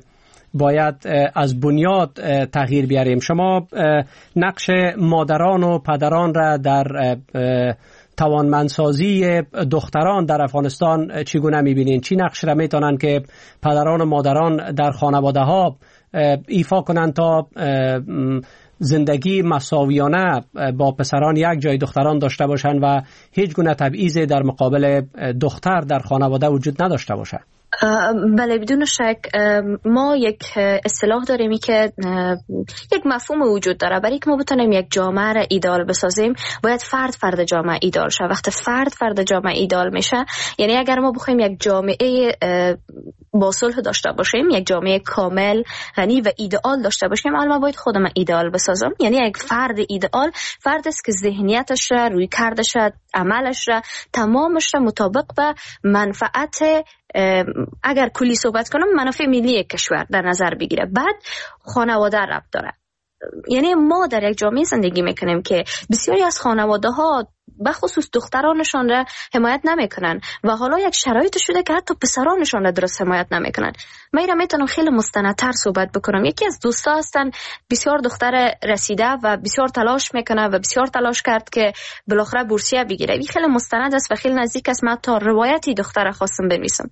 باید از بنیاد تغییر بیاریم؟ شما نقش مادران و پدران را در توانمندسازی دختران در افغانستان چگونه میبینین؟ چی نقش را میتونن که پدران و مادران در خانواده ها ایفا کنند تا زندگی مساویانه با پسران یک جای دختران داشته باشند و هیچ گونه تبعیض در مقابل دختر در خانواده وجود نداشته باشه؟ بله، بدون شک ما یک اصطلاح داریم که یک مفهوم وجود داره. برای که ما بتونیم یک جامعه را ایدال بسازیم باید فرد فرد جامعه ایدال شه. وقتی فرد فرد جامعه ایدال میشه، یعنی اگر ما بخوایم یک جامعه با صلح داشته باشیم، یک جامعه کامل غنی و ایدئال داشته باشیم، الان باید خودم ایدئال بسازم. یعنی یک فرد ایدئال فرد است که ذهنیتش را، روی کردش را، عملش را، تمامش را مطابق به منفعت، اگر کلی صحبت کنم، منافع ملی کشور در نظر بگیره. بعد خانواده ربط داره. یعنی ما در یک جامعه زندگی میکنیم که بسیاری از خانواده ها به خصوص دخترانشان را حمایت نمیکنن و حالا یک شرایط شده که حتی پسرانشان را درست حمایت نمیکنن. من ایرا میتونم خیلی مستندتر صحبت بکنم. یکی از دوستا هستن بسیار دختر رسیده و بسیار تلاش میکنه و بسیار تلاش کرد که بالاخره بورسیه بگیره. این خیلی مستند است و خیلی نزدیک است. من تا روایتی دختر خواستم بنویسم.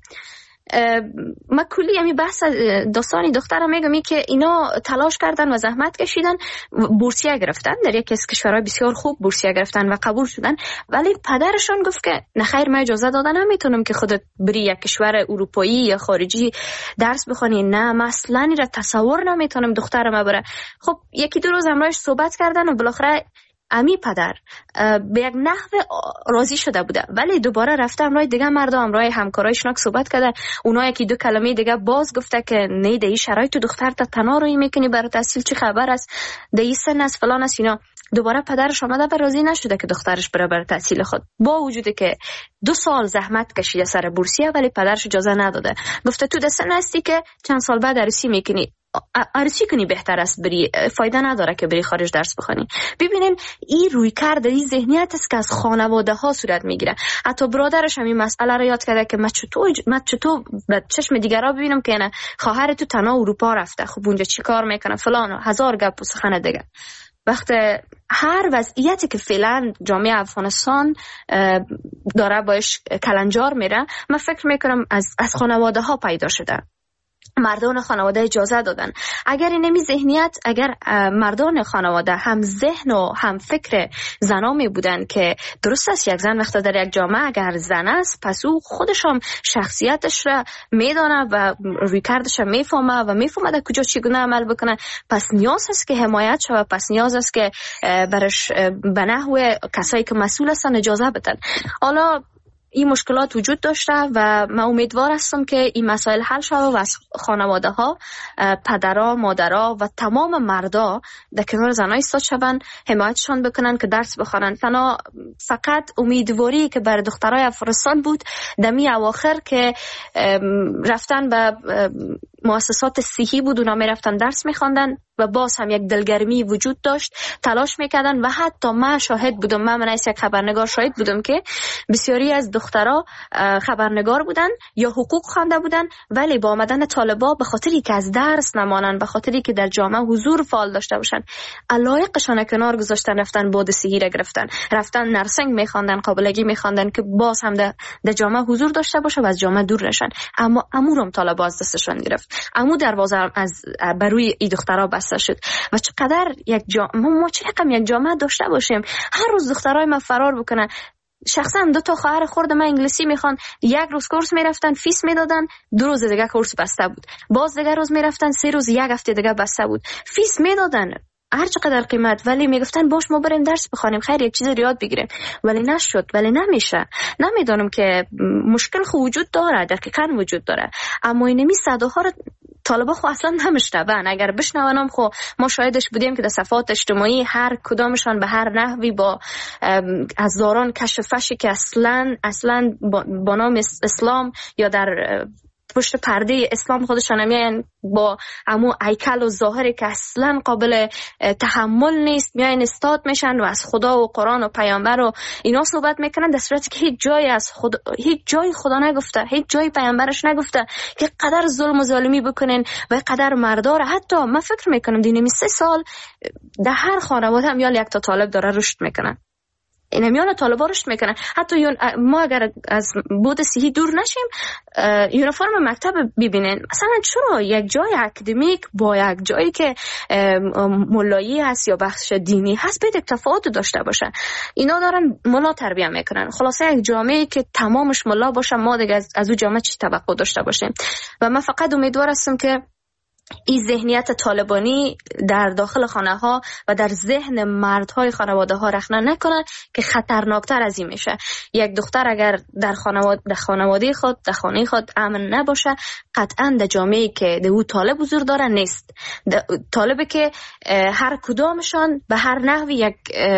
ما کلی همی بحث داستانی دخترم میگم که اینا تلاش کردن و زحمت کشیدن، بورسیه گرفتن، در یکی از کشورهای بسیار خوب بورسیه گرفتن و قبول شدن. ولی پدرشون گفت که نخیر، من اجازه دادن نمیتونم که خودت بری یک کشور اروپایی یا خارجی درس بخونی. نه، من اصلا این را تصور نمیتونم دخترم بره. خب یکی دو روز همراهش صحبت کردن و بالاخره امی پدر به یک نحو راضی شده بوده. ولی دوباره رفته امرای دیگه مردا، امرای همکارایشون صحبت کرده، اونا یکی دو کلمه دیگه باز گفته که نه، ده این شرایط دختر تا تنها روی میکنی، برای تحصیل چه خبر است، ده این سن است، فلان است. اینا دوباره پدرش آمده و راضی نشده که دخترش بره برای تحصیل خود، با وجودی که دو سال زحمت کشیده سر بورسیه، ولی پدرش اجازه نداده. گفته تو ده سن هستی که چند سال بعد عروسی میکنی، عروسی کنی بهتر است، بری، فایده نداره که بری خارج درس بخونی. ببینین این روی کرده، این ذهنیت است که از خانواده ها صورت میگیره. حتی برادرش هم این مسئله رو یاد کرده که من چطور من چطور به چشم دیگرا ببینم که نه خواهر تو تنها اروپا رفته، خب اونجا چیکار میکنه، فلان، هزار گپ و سخن دیگه. وقتی هر وضعیتی که فعلا جامعه افغانستان داره باش کلنجار میره، من فکر میکنم از از خانواده ها پیدا شده. مردان خانواده اجازه دادن. اگر اینمی ذهنیت، اگر مردان خانواده هم ذهن و هم فکر زنامی بودن که درست است یک زن وقتی در یک جامعه اگر زن است، پس او خودش هم شخصیتش را میدانه و روی کردش را میفهمه و میفهمه در کجا چگونه عمل بکنه، پس نیاز است که حمایت شود، پس نیاز است که برش به نحو کسایی که مسئول هستن اجازه بدن. حالا این مشکلات وجود داشته و من امیدوار هستم که این مسائل حل شود و از خانواده ها، پدرها، مادرها و تمام مردا در کنار زنای ایستاد شوند، حمایتشان بکنن که درس بخوانن. تنها فقط امیدواری که بر دخترای افغانستان بود دمی اواخر که رفتن به مؤسسات صحی بود، اونا می رفتن درس می خواندن و باز هم یک دلگرمی وجود داشت، تلاش میکردن و حتی من شاهد بودم، من من از یک خبرنگار شاهد بودم که بسیاری از دخترها خبرنگار بودن یا حقوق خوانده بودن، ولی با آمدن طالبا به خاطری که از درس نمانن، به خاطری که در جامعه حضور فعال داشته باشن، علایقشان کنار گذاشتن، رفتن بعد صحی را گرفتن، رفتن نرسنگ میخواندن، قابلگی میخواندن که باز هم در جامعه حضور داشته باشه و از جامعه دور نشن. اما امورم طالبا از دستشان گرفت، امو دروازه از بروی این دخترها بسته شد. و چقدر یک جامعه ما چقدر یک جامعه داشته باشیم هر روز دخترای ما فرار بکنن. شخصا دو تا خواهر خورد من انگلیسی میخوان، یک روز کورس میرفتن فیس میدادن، دو روز دیگه کورس بسته بود، باز دیگه روز میرفتن سه روز یک هفته دیگه بسته بود، فیس میدادن هر چقدر قیمت، ولی میگفتن باش ما بریم درس بخونیم، خیر یک چیز رو یاد بگیریم، ولی نشد، ولی نمیشه. نمیدونم که مشکل خو وجود داره، دقیقاً وجود داره، اما اینمی صداها رو طالبا خو اصلا نمیشنون. اگر بشنونم خو ما شاهدش بودیم که در صفحات اجتماعی هر کدامشان به هر نحوی با از دوران کشفشی که اصلا اصلا با نام اسلام یا در پشت پرده اسلام خودشان میان با امو هیکل و ظاهری که اصلا قابل تحمل نیست، میان استاد میشن و از خدا و قرآن و پیامبر و اینا صحبت میکنن، در صورتی که هیچ جایی از خدا، هیچ جایی خدا نگفته، هیچ جایی پیامبرش نگفته که قدر ظلم و ظالمی بکنین و قدر مردار. حتی من فکر میکنم دینمی سه سال در هر خانواده هم یا یک تا طالب داره رشد میکنن. این میان طالبان رشد میکنن. حتی ما اگر از بود صحی دور نشیم، یونیفرم مکتب ببینین، مثلا چرا یک جای اکادمیک با یک جایی که مولایی هست یا بخش دینی هست باید تفاوت داشته باشه؟ اینا دارن ملا تربیت میکنن. خلاصه یک جامعه که تمامش ملا باشه، ما دیگه از, از اون جامعه چی توقع داشته باشیم؟ و من فقط امیدوار هستم که این ذهنیت طالبانی در داخل خانه ها و در ذهن مردهای خانواده ها رخنه نکنه که خطرناکتر از این میشه. یک دختر اگر در خانواده در خانواده خود در خانه خود امن نباشه، قطعا در جامعه‌ای که در او طالب حضور داره نیست. طالبه که هر کدامشان به هر نحوی یک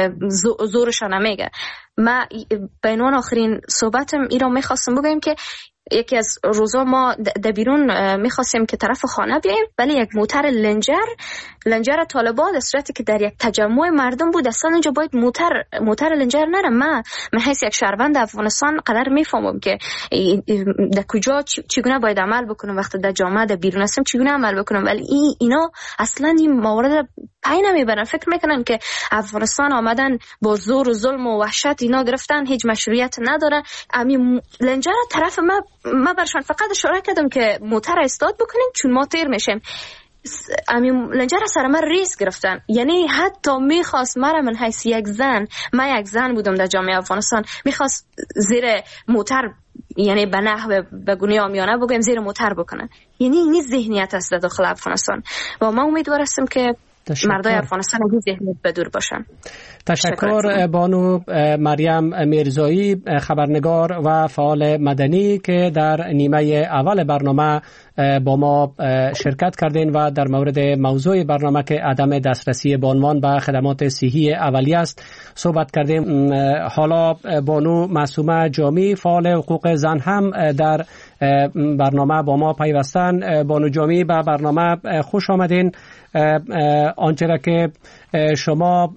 زورشان نمیگه. ما به عنوان آخرین صحبتم ای را میخواستم بگم که یکی از روزا ما در بیرون میخواستیم که طرف خانه بیاییم، ولی یک موتر لنجر لنجر طالبان در صورتی که در یک تجمع مردم بود، اصلا اینجا باید موتر موتر لنجر نره. من من حیث یک شهروند افغانستان قدر میفهمم که در کجا چگونه باید عمل بکنم، وقتی در جامعه در بیرون هستم چگونه عمل بکنم، ولی ای اینا اصلا این موارد پای نمیبرن. فکر میکنن که افغانستان آمدن با زور و ظلم و وحشت اینا گرفتن، هیچ مشروعیت نداره. امی لنجر طرف ما ما برشان فقط اشاره کردم که موتر استاد بکنین چون ما تیر میشیم. امی لنجر سر من ریس گرفتن، یعنی حتی میخواست مرا من حیث یک زن، من یک زن بودم در جامعه افغانستان، میخواست زیر موتر، یعنی به نحو به گونه عامیانه بگم زیر موتر بکنن. یعنی این ذهنیت است در داخل افغانستان و ما امیدوار هستیم که مردای افغانستان از این ذهنیت بدور باشن. تشکر بانو مریم میرزایی، خبرنگار و فعال مدنی که در نیمه اول برنامه با ما شرکت کردین و در مورد موضوع برنامه که عدم دسترسی بانوان به خدمات صحی اولیه است صحبت کردیم. حالا بانو معصومه جامی، فعال حقوق زن، هم در برنامه با ما پیوستن. بانو جامی، به برنامه خوش آمدین. آنچه را که شما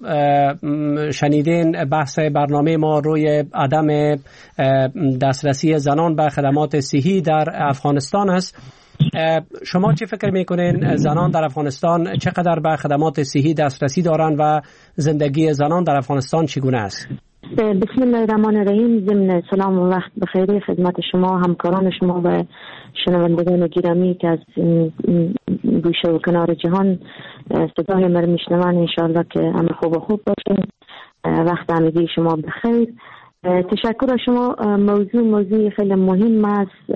شنیدین بحث برنامه ما روی عدم دسترسی زنان به خدمات صحی در افغانستان است. شما چی فکر میکنین زنان در افغانستان چقدر به خدمات صحی دسترسی دارند و زندگی زنان در افغانستان چگونه است؟ بسم الله الرحمن الرحیم. ضمن سلام و وقت بخیر خدمت شما، همکاران شما و شنوندگان گرامی که از گوشه و کنار جهان صدای من میشنون. انشاءالله که همه خوب و خوب باشین. وقت همگی شما بخیر. تشکر از شما. موضوع موضوع خیلی مهم است.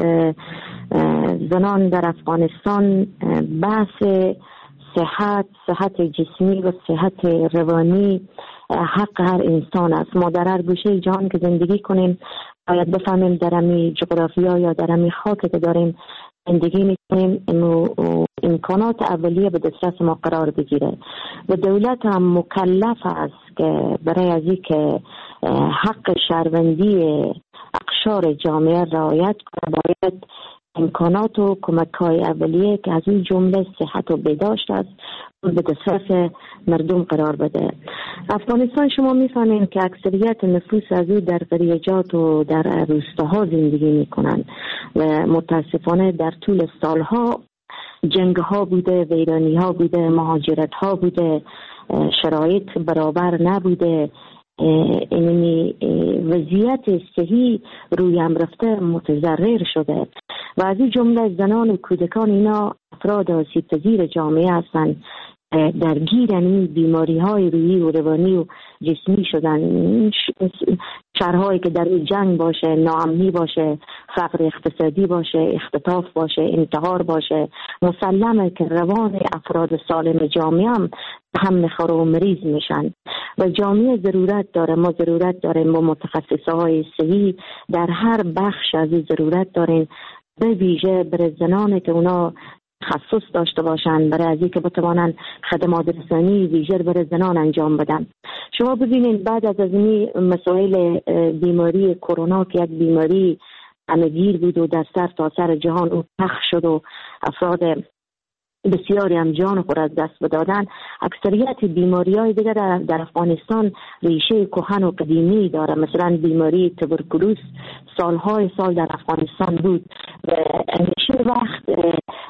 زنان در افغانستان، بحث صحت، صحت جسمی و صحت روانی حق هر انسان است. ما در هر گوشه جهان که زندگی کنیم باید بفهمیم در امی جغرافیا یا در امی خاک که داریم زندگی میکنیم امکانات اولیه به دسترس ما قرار بگیره و دولت هم مکلف است که برای از این که حق شهروندی اقشار جامعه رعایت کنه باید امکانات و کمک‌های اولیه که از این جمله صحت و بهداشت است به دسترس مردم قرار بده. افغانستان شما می‌فهمین که اکثریت نفوس از او در قریجات و در روستاها زندگی می‌کنند و متاسفانه در طول سالها جنگ‌ها بوده، ویرانی‌ها بوده، مهاجرت‌ها بوده، شرایط برابر نبوده. اینمی وضعیت صحی روی هم رفته متضرر شده و از این جمله زنان و کودکان اینا افراد آسیب پذیر جامعه هستند، درگیر این بیماری های روحی و روانی و جسمی شدن. شهرهایی که در جنگ باشه، ناامنی باشه، فقر اقتصادی باشه، اختطاف باشه، انتحار باشه، مسلمه که روان افراد سالم جامعه هم هم میخوره و مریض میشن و جامعه ضرورت داره. ما ضرورت داریم با متخصصه های صحی در هر بخش از این ضرورت داریم، به ویژه برای زنانی که اونا تخصص داشته باشن برای از اینکه بتوانن خدمات رسانی ویژه برای زنان انجام بدن. شما ببینید بعد از این مسائل بیماری کرونا که یک بیماری همه‌گیر بود و در سر تا سر جهان او پخش شد و افراد بسیاری هم جان خود از دست بدادن، اکثریت بیماری‌های دیگر در, در افغانستان ریشه کهن و قدیمی داره. مثلا بیماری تبرکلوز سالهای سال در افغانستان بود و همیشه وقت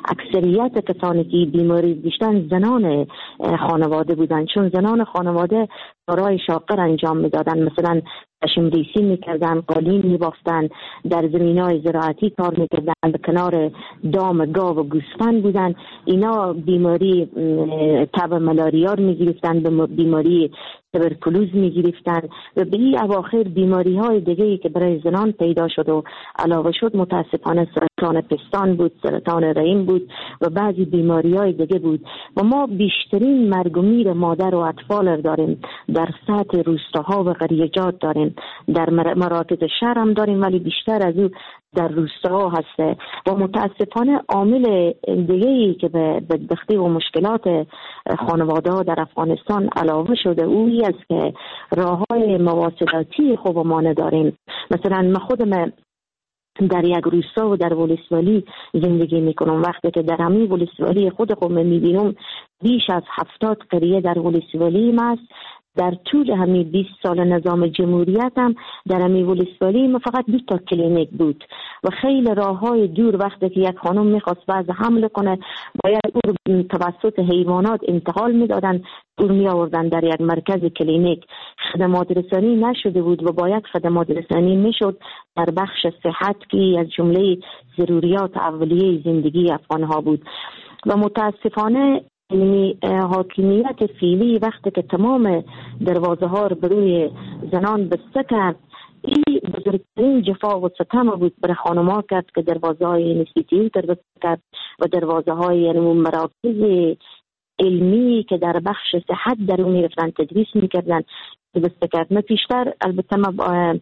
اکثریت کسانی که بیماری داشتن زنان خانواده بودن، چون زنان خانواده کارهای شاقر انجام میدادن، مثلا پشم ریسی میکردن، قالین میبافتن، در زمینای زراعتی کار میکردن، به کنار دام گاو و گوسفند بودن. اینا بیماری تب ملاریا رو میگرفتن، بیماری تبرکلوز میگرفتن و به این اواخر بیماری های دیگه‌ای که برای زنان پیدا شد و علاوه شد متاسفانه سرطان پستان بود، سرطان رحم بود و بعضی بیماری های دیگه بود. و ما بیشترین مرگ و میر مادر و اطفال داریم در سطح روستاها و قریجات داریم، در مراکز شهر هم داریم ولی بیشتر از او در روستاها هسته. و متاسفانه عامل دیگه‌ای که به بدبختی و مشکلات خانواده ها در افغانستان علاوه شده اویی است که راه‌های مواصلاتی خوب ما نداریم. مثلا من خودم در یک روستا و در ولسوالی زندگی میکنم. وقتی که در همین ولسوالی خود خود میبینم بیش از هفتاد قریه در ولسوالی است. در طول همین بیست سال نظام جمهوریت هم در همین ولسوالی ما فقط دو تا کلینیک بود و خیلی راههای دور. وقتی که یک خانم میخواست وضع حمل کنه باید او توسط حیوانات انتقال میدادن، او می آوردن در یک مرکز کلینیک. خدمات رسانی نشده بود و باید خدمات رسانی میشد در بخش صحت که از جمله ضروریات اولیه زندگی افغانها بود. و متاسفانه یعنی حاکمیت فعلی وقتی که تمام دروازه ها رو بروی زنان بسته کرد، این بزرگترین جفا و ستم بود برای خانم ها کرد که دروازه های انستیتیوت رو بسته کرد و دروازه های یعنی مراکز علمی که در بخش صحت در اون میرفتن تدریس میکردن بسته کرد. من پیشتر البته من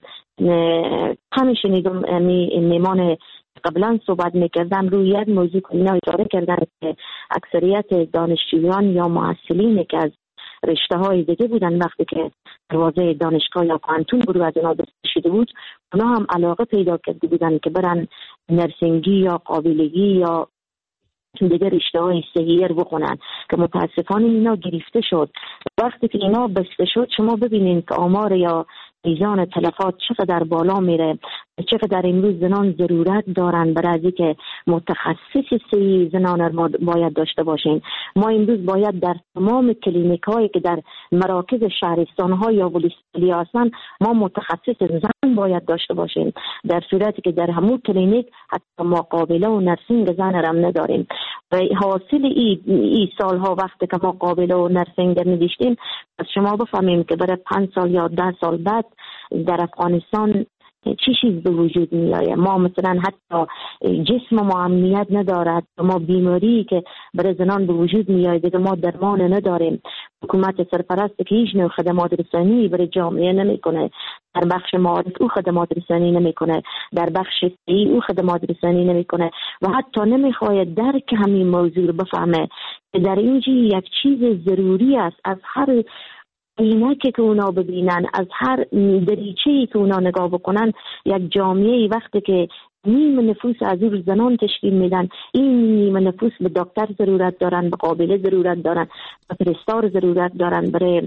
کمی شنیدم میمان قبلا صحبت میکردم روی یک موضوع که اینا اشاره کردن که اکثریت دانشجویان یا محصلین که از رشته های دیگه بودن وقتی که دروازه دانشگاه یا پانتون برو از اینا بسته شده بود، اونا هم علاقه پیدا کرده بودن که برن نرسینگی یا قابلگی یا دیگه رشته های صحیح رو بخونن که متاسفانه اینا گرفته شد. وقتی که اینا بسته شد شما ببینین که آمار یا میزان تلفات چقدر بالا میره، چقدر امروز زنان ضرورت دارن برای که متخصص صحیح زنان رو باید داشته باشین. ما امروز باید در تمام کلینیک هایی که در مراکز شهرستان ها یا ولسوالی هستن ما متخصص زن باید داشته باشیم، در صورتی که در همون کلینیک حتی مقابله و نرسینگ زن هم نداریم. و حاصل ای, ای سالها وقتی که مقابله و نرسینگ نداشتیم از شما بفهمیم که برای پنج سال یا ده سال بعد در افغانستان چی چیز به وجود می آید. ما مثلا حتی جسم ما امنیت ندارد، ما بیماری که برای زنان به وجود می آید ما درمان نداریم. حکومت سرپرست که هیچ نوع خدمات رسانی برای جامعه نمی کنه، در بخش معارف او خدمات رسانی نمی کنه، در بخش صحی او خدمات رسانی نمی کنه و حتی نمی خواهد درک همین موضوع رو بفهمه که در اینجا یک چیز ضروری است. از هر اینکه که اونا ببینن، از هر دریچه‌ای که اونا نگاه بکنن، یک جامعه وقتی که نیم نفوس از اون زنان تشکیل میدن، این نیم نفوس به دکتر ضرورت دارن، به قابله ضرورت دارن، به پرستار ضرورت دارن برای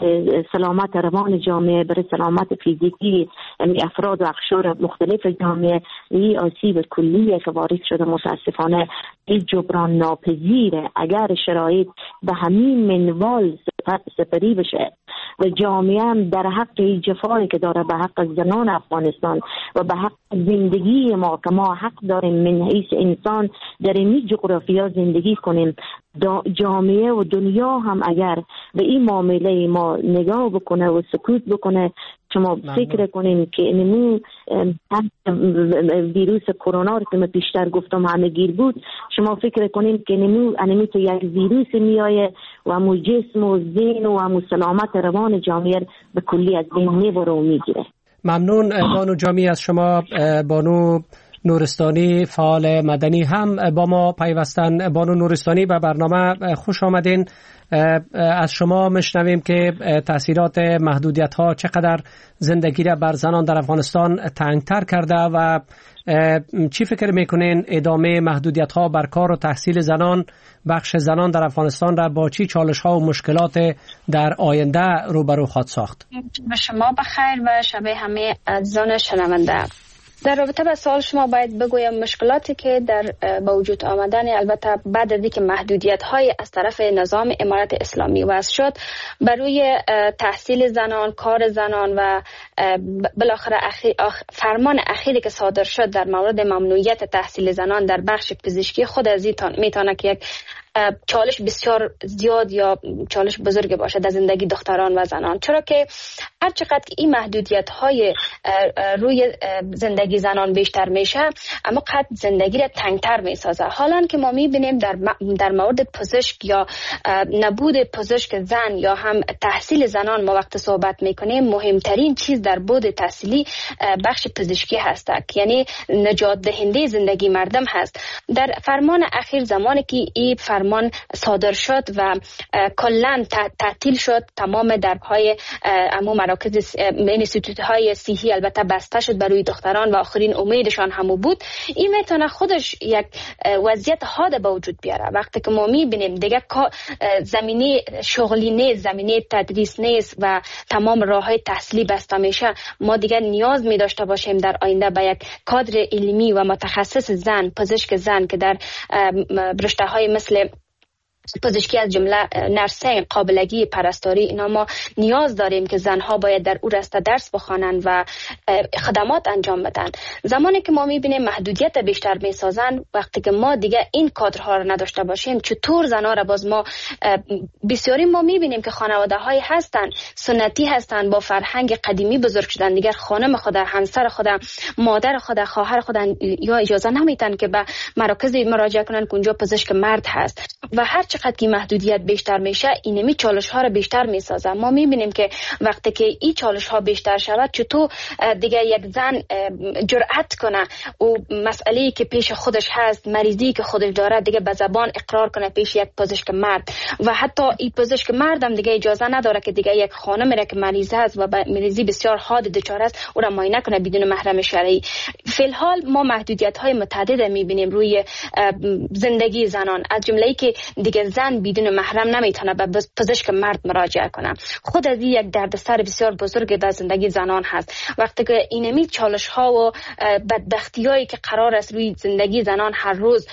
سلامت روان جامعه، برای سلامت فیزیکی یعنی افراد و اقشار مختلف جامعه. این آسیب کلیه که وارد شده متاسفانه این جبران ناپذیره اگر شرایط به همین منوال سپری بشه و جامعه هم در حق جفایی که داره به حق زنان افغانستان و به حق زندگی ما که ما حق داریم من حیث انسان در این جغرافیا زندگی کنیم، جامعه و دنیا هم اگر به این معامله ما نگاه بکنه و سکوت بکنه، شما فکر کنین که اینمو ویروس کرونا رو که من پیشتر گفتم همه گیر بود، شما فکر کنین که اینمو اینمو تو یک ویروس میایه و همو جسم و ذهن و همو سلامت روان جامعه به کلی از بین میبره و میگیره. ممنون بانو جامی از شما. بانو نورستانی فعال مدنی هم با ما پیوستن. بانو نورستانی به برنامه خوش آمدین. از شما میشنویم که تاثیرات محدودیت ها چقدر زندگی را بر زنان در افغانستان تنگتر کرده و چی فکر میکنین ادامه محدودیت ها بر کار و تحصیل زنان، بخش زنان در افغانستان را با چی چالش ها و مشکلات در آینده روبرو خواهد ساخت؟ به شما بخیر و شب همه عزیزان شنونده. در رابطه با سوال شما باید بگویم مشکلاتی که در با وجود آمدن البته بعد از اینکه محدودیت های از طرف نظام امارت اسلامی وضع شد بر روی تحصیل زنان، کار زنان و بالاخره فرمان اخیری که صادر شد در مورد ممنوعیت تحصیل زنان در بخش پزشکی خود از این میتونه که یک چالش بسیار زیاد یا چالش بزرگ باشه در زندگی دختران و زنان، چرا که هر چقدر که این محدودیت های روی زندگی زنان بیشتر میشه اما قد زندگی را تنگتر میسازه. حالا که ما میبینیم در در مورد پزشک یا نبود پزشک زن یا هم تحصیل زنان ما وقت صحبت میکنیم، مهمترین چیز در بود تحصیلی بخش پزشکی هست، یعنی نجات دهنده زندگی مردم هست. در فرمان اخیر زمانی که این فرمان صادر شد و کلاً تعطیل شد، تمام درهای امو مراکز اینستیتوت های صحی البته بسته شد برای دختران و آخرین امیدشان همو بود. این میتونه خودش یک وضعیت حاد به وجود بیاره. وقتی که ما میبینیم دیگه زمینه شغلی نیست، زمینه تدریس نیست و تمام راههای تحصیلی بسته میشه، ما دیگه نیاز می داشته باشیم در آینده به یک کادر علمی و متخصص زن، پزشک زن که در رشته‌های مثل پزشکی از جمله نرسینگ، قابلگی، پرستاری، اینا ما نیاز داریم که زنها باید در او راسته درس بخوانند و خدمات انجام بدن. زمانی که ما میبینیم محدودیت بیشتر میسازن، وقتی که ما دیگه این کادرها رو نداشته باشیم، چطور زنها را باز ما بسیاری ما میبینیم که خانواده های هستن سنتی هستن، با فرهنگ قدیمی بزرگ شدن، دیگر خانم خود، همسر خود، مادر خود، خواهر خود یا اجازه نمیدن که به مراکز مراجعه کنن که اونجا پزشک مرد هست و هر چقدر که محدودیت بیشتر میشه اینمی چالش ها رو بیشتر میسازه. ما میبینیم که وقتی که این چالش ها بیشتر شود، چطور دیگه یک زن جرأت کنه و مسئله‌ای که پیش خودش هست، مریضی که خودش داره، دیگه به زبان اقرار کنه پیش یک پزشک مرد و حتی این پزشک مرد هم دیگه اجازه نداره که دیگه یک خانم را که مریض است و مریضی بسیار حاد دچار است او را معاینه کنه بدون محرم شرعی. فی الحال ما محدودیت های متعدد میبینیم روی زندگی زنان، از جمله ای که دیگه زن بدون محرم نمیتونه به پزشک مرد مراجعه کنه. خود از یک دردسر بسیار بزرگ در زندگی زنان هست. وقتی که اینمی چالش ها و بدبختی هایی که قرار است روی زندگی زنان هر روز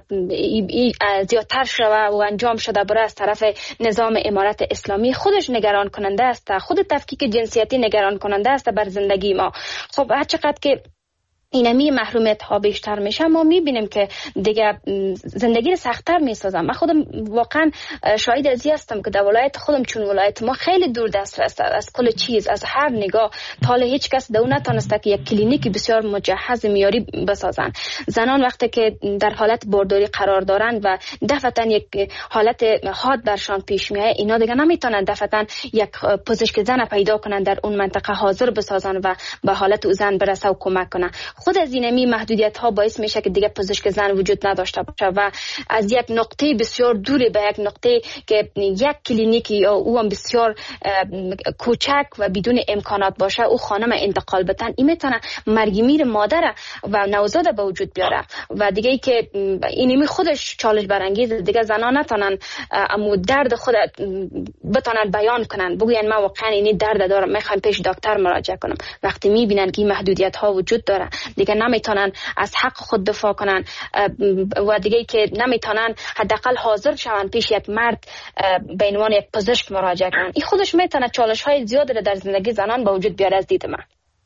زیادتر شده و انجام شده برای از طرف نظام امارت اسلامی، خودش نگران کننده است. خود تفکیک جنسیتی نگران کننده است بر زندگی ما. خب هر چقدر که اینمی محرومیت ها بیشتر میشه، ما میبینیم که دیگه زندگی رو سخت‌تر میسازم. من خودم واقعا شاهد از این هستم که در ولایت خودم، چون ولایت ما خیلی دور دست است از کل چیز، از هر نگاه، تا حالا هیچ کس دو نتونسته که یک کلینیک بسیار مجهز معیاری بسازن. زنان وقتی که در حالت بارداری قرار دارن و دفعتاً یک حالت حاد برشان پیش میاد، اینا دیگه نمیتونن دفعتاً یک پزشک زن پیدا کنن در اون منطقه حاضر بسازن و به حالت او زن برسه و کمک کنن. خود از اینمی محدودیت ها باعث میشه که دیگه پزشک زن وجود نداشته باشه و از یک نقطه بسیار دوری به یک نقطه که یک کلینیکی یا او هم بسیار کوچک و بدون امکانات باشه او خانم انتقال بدن، این میتونه مرگ میر مادر و نوزاد به وجود بیاره و دیگه ای که اینمی خودش چالش برانگیز، دیگه زنان نتونن امو درد خود بتونن بیان کنن، بگوین من واقعا این درد دارم، میخوام پیش دکتر مراجعه کنم. وقتی میبینن که محدودیت ها وجود داره، دیگه نمیتونن از حق خود دفاع کنن و دیگه که نمیتونن حداقل حاضر شون پیش یک مرد به عنوان یک پزشک مراجعه کنن. این خودش میتونه چالش های زیادی رو در زندگی زنان به وجود بیاره از دید من.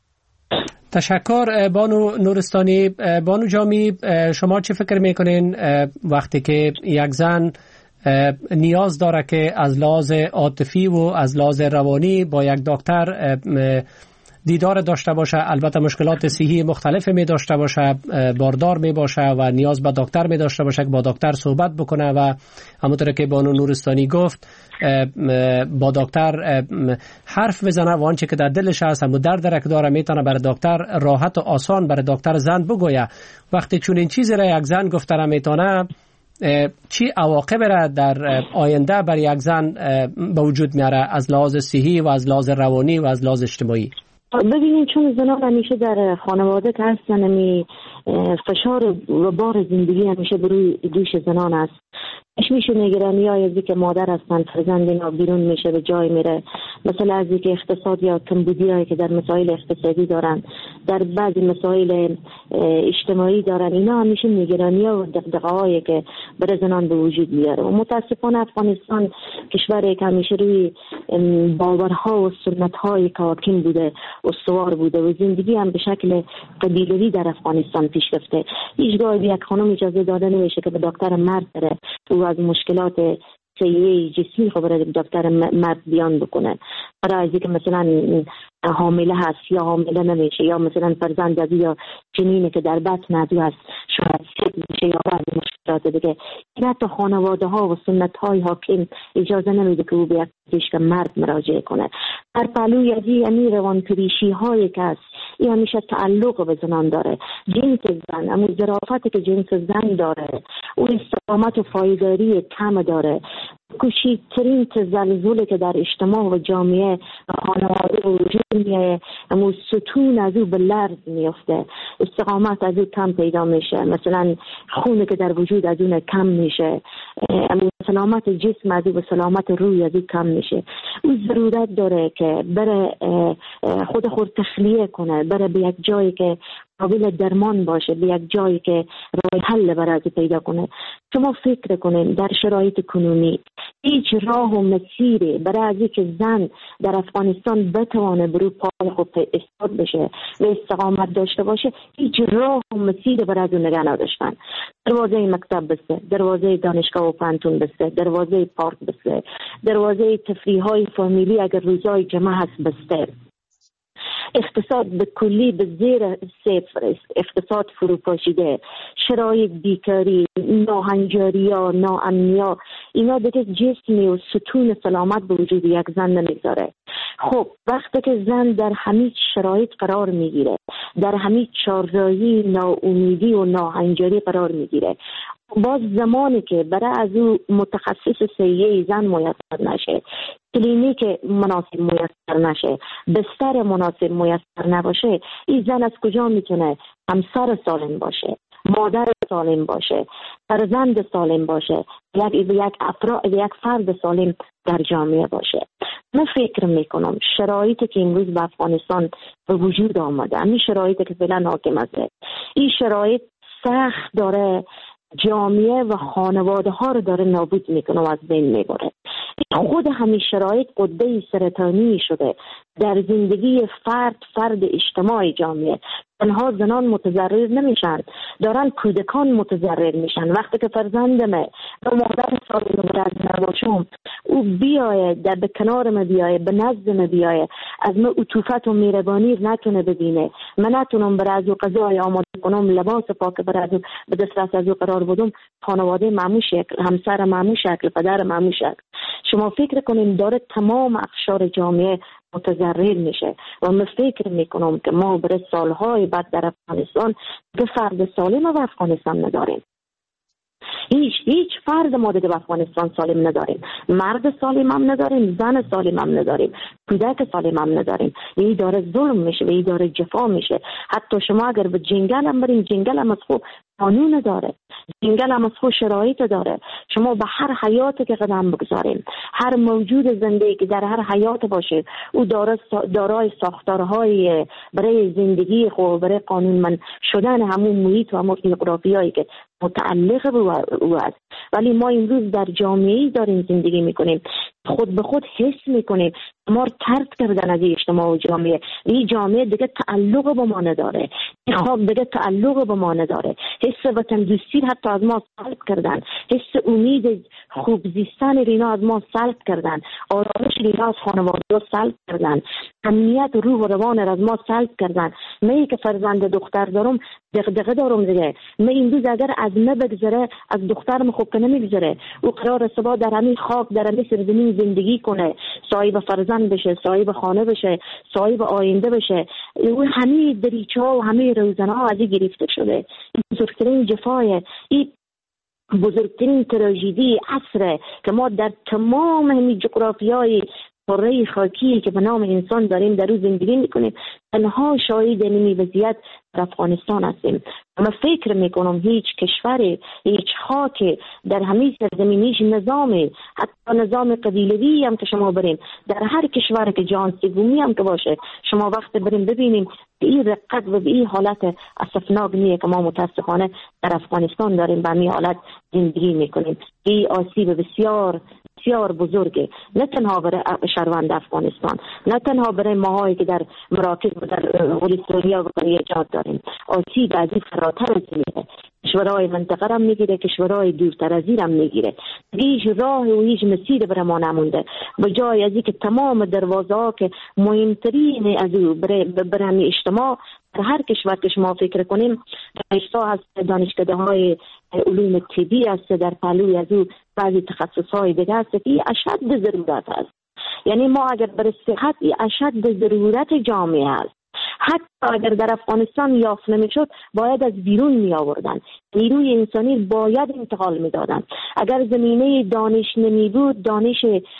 تشکر بانو نورستانی. بانو جامی، شما چه فکر میکنین وقتی که یک زن نیاز داره که از لحاظ عاطفی و از لحاظ روانی با یک دکتر دیدار داشته باشه، البته مشکلات صحی مختلف می داشته باشه، باردار می باشه و نیاز به دکتر می داشته باشه که با دکتر صحبت بکنه و همونطور که بانو نورستانی گفت با دکتر حرف بزنه و آنچه که در دلش هست و درد که داره میتونه برای دکتر راحت و آسان برای دکتر زن بگویه. وقتی چون این چیزی را یک زن گفته میتونه، چی عواقب را در آینده برای یک زن به وجود میاره از لحاظ صحی و از لحاظ روانی و از لحاظ اجتماعی؟ ببینید، چون زنان همیشه در خانواده که هستن، همی فشار و بار زندگی همیشه بروی دوش زنان است. میشه میگیره میای از که مادر هستن، فرزند اینا بیرون میشه به جای میره مثلا از اینکه اقتصاد یا کمبودی هایی که در مسائل اقتصادی دارن، در بعضی مسائل اجتماعی دارن، اینا همیشه نگرانی ها و دغدغه هایی که برای زنان به وجود میاره. و متاسفانه افغانستان کشوری که همیشه روی باورها و سنت های که حاکم بوده استوار بوده و زندگی هم به شکل قبیلوی در افغانستان پیش رفته. هیچگاه یک خانم اجازه داده نمیشه که به دکتر مرد بره او از مشکلات سیئه جسمی خب برای دکتر مرد بیان بکنه، برای اینکه مثلا حامله هست یا حامله نمیشه، یا مثلا فرزند از یا جنینی که در بطن از او هست شاید سید میشه یا بعضی مشکلات دیگه. این حتی خانواده ها و سنت های حاکم اجازه نمیده که او به یک پزشک مرد مراجعه کنه. در پهلوی از این روانپریشی هایی که هست، این همیشه تعلق به زنان داره. جنس زن، اما ظرافتی که جنس زن داره، اون استقامت و پایداری کم داره. کوچکترین تزلزلی که در اجتماع و جامعه و خانواده وجود میاد، اما ستون از او به لرز میفته، استقامت از او کم پیدا میشه، مثلا خون که در وجود از اون کم میشه، اما سلامت جسم از او و سلامت روی از او کم میشه. او ضرورت داره که بره خود خود تخلیه کنه، بره به یک جایی که قابل درمان باشه، به یک جایی که راه حل برای پیدا کنه. شما فکر کنین در شرایط کنونی هیچ راه و مسیری برای از اینکه زن در افغانستان بتوانه برو پای خود ایستاد بشه و استقامت داشته باشه، هیچ راه و مسیری برای از اون نگه نداشتن. دروازه مکتب بسته، دروازه دانشگاه و پانتون بسته، دروازه پارک بسته، دروازه تفریح های فامیلی اگر روزای جمعه هست بسته. اقتصاد به کلی به زیر صفر است، اقتصاد فروپاشیده، شرایط بیکاری، ناهنجاری ها، ناامنی ها، اینا دیگه جسمی و ستون سلامت به وجود یک زن نمیذاره. خب وقتی که زن در همین شرایط قرار میگیره، در همین چارزایی ناامیدی و ناهنجاری قرار میگیره، باز زمانی که برای از او متخصص سیه زن میسر نشه، کلینیک مناسب میسر نشه، بستر مناسب میسر نباشه، این زن از کجا میتونه همسر سالم باشه، مادر سالم باشه، فرزند سالم باشه، یک یک افراد یک فرد سالم در جامعه باشه؟ من فکر میکنم شرایطی که امروز به افغانستان به وجود آمده، همین شرایطی که فعلا حاکم است، این شرایط سخت داره جامعه و خانواده ها رو داره نابود میکنه و از بین میبره. خود همین شرایط قده سرطانی شده در زندگی فرد فرد اجتماعی جامعه. تنها زنان متضرر نمیشن، دارن کودکان متضرر میشن. وقتی که فرزندمه و مادر سالم از نباشم، او بیایه در به کنارم بیایه، به نزدم بیایه، از من عطوفت و مهربانی نتونه ببینه، من نتونم برای از او غذای آماده کنم، لباس پاک برای از او به دسترس از او قرار بدم، خانواده معمول شکل، همسر معمول شکل، پدر معمول شکل. شما فکر کنیم داره تمام اقشار جامعه متضرر میشه و من فکر میکنم که ما برای سالهای بعد در افغانستان به فرد سالم و افغانستان نداریم. هیچ هیچ فرد ما دیگه به افغانستان سالم نداریم. مرد سالم هم نداریم، زن سالم هم نداریم، کودک سالم هم نداریم. این داره ظلم میشه و این داره جفا میشه. حتی شما اگر به جنگل هم برین، جنگل هم از خود قانون داره، جنگل هم از خود شرایط داره. شما به هر حیاتی که قدم بگذاریم، هر موجود زندگی که در هر حیات باشه، او دارای ساختارهای برای زندگی خود، برای قانونمند شدن همون محیط و همون جغرافیایی که متعلق به او است. ولی ما امروز در جامعه‌ای داریم زندگی میکنیم، خود به خود حس میکنیم ما رو طرد کردن از اجتماع و جامعه. این جامعه دیگه تعلق به ما نداره، این خواب دیگه تعلق به ما نداره. حس وطن دوستی حتی از ما سلب کردن، حس امید خوب زیستن رینا از ما سلب کردن، آرامش رینا از خانواده سلب کردن، امنیت روح و روان از ما سلب کردن. من که فرزند دختر دارم دغدغه دارم دیگه. من این روز اگر از من بگذره از دخترم خوب که نمیگذره. او قرار صبح در همین خاک در همین سرزمین زندگی کنه، صاحب فرزند بشه، صاحب خانه بشه، صاحب آینده بشه. او همین دریچه ها و همین روزنه ها از این گرفته شده. این بزرگترین جفایه، این بزرگترین تراژدی عصره که ما در تمام همین جغرافیای قاره خاکی که به نام انسان داریم در روز زندگی میکنیم، تنها شاهد این وضعیت در افغانستان هستیم. من فکر میکنم هیچ کشور، هیچ خاک در همه سرزمین، هیچ نظام، حتی نظام قبیلوی هم که شما بریم در هر کشور که جهان سومی هم که باشه، شما وقت بریم ببینیم به این رقت و به این حالت اسفناک نیه که ما متاسفانه در افغانستان داریم به این حالت زندگی میکنیم. این آسیب بسیار بسیار بزرگه، نه تنها برای شهروند افغانستان، نه تنها برای ماهایی که در مراکز و در ولسوالی‌ها و قریه‌جات داریم. آسیب از این فراتر از میره، کشورهای منطقه هم میگیره، کشورهای دورتر از این هم میگیره. هیچ راه و هیچ مسیر برای ما نمونده، به جای از اینکه تمام دروازه ها که مهمترین از او برای برای اجتماع در هر کشور که شما فکر کنیم، دانشگاه هست، دانشکده های علوم طبی هست، در پهلوی از او بعضی تخصص های دیگه هست که اشد ضرورت هست. یعنی ما اگر برای صحت اشد ضرورت جامعه هست، حتی اگر در افغانستان یافت نمیشد باید از بیرون می آوردن، نیروی انسانی باید انتقال می دادن. اگر زمینه دانش نمی بود، دانش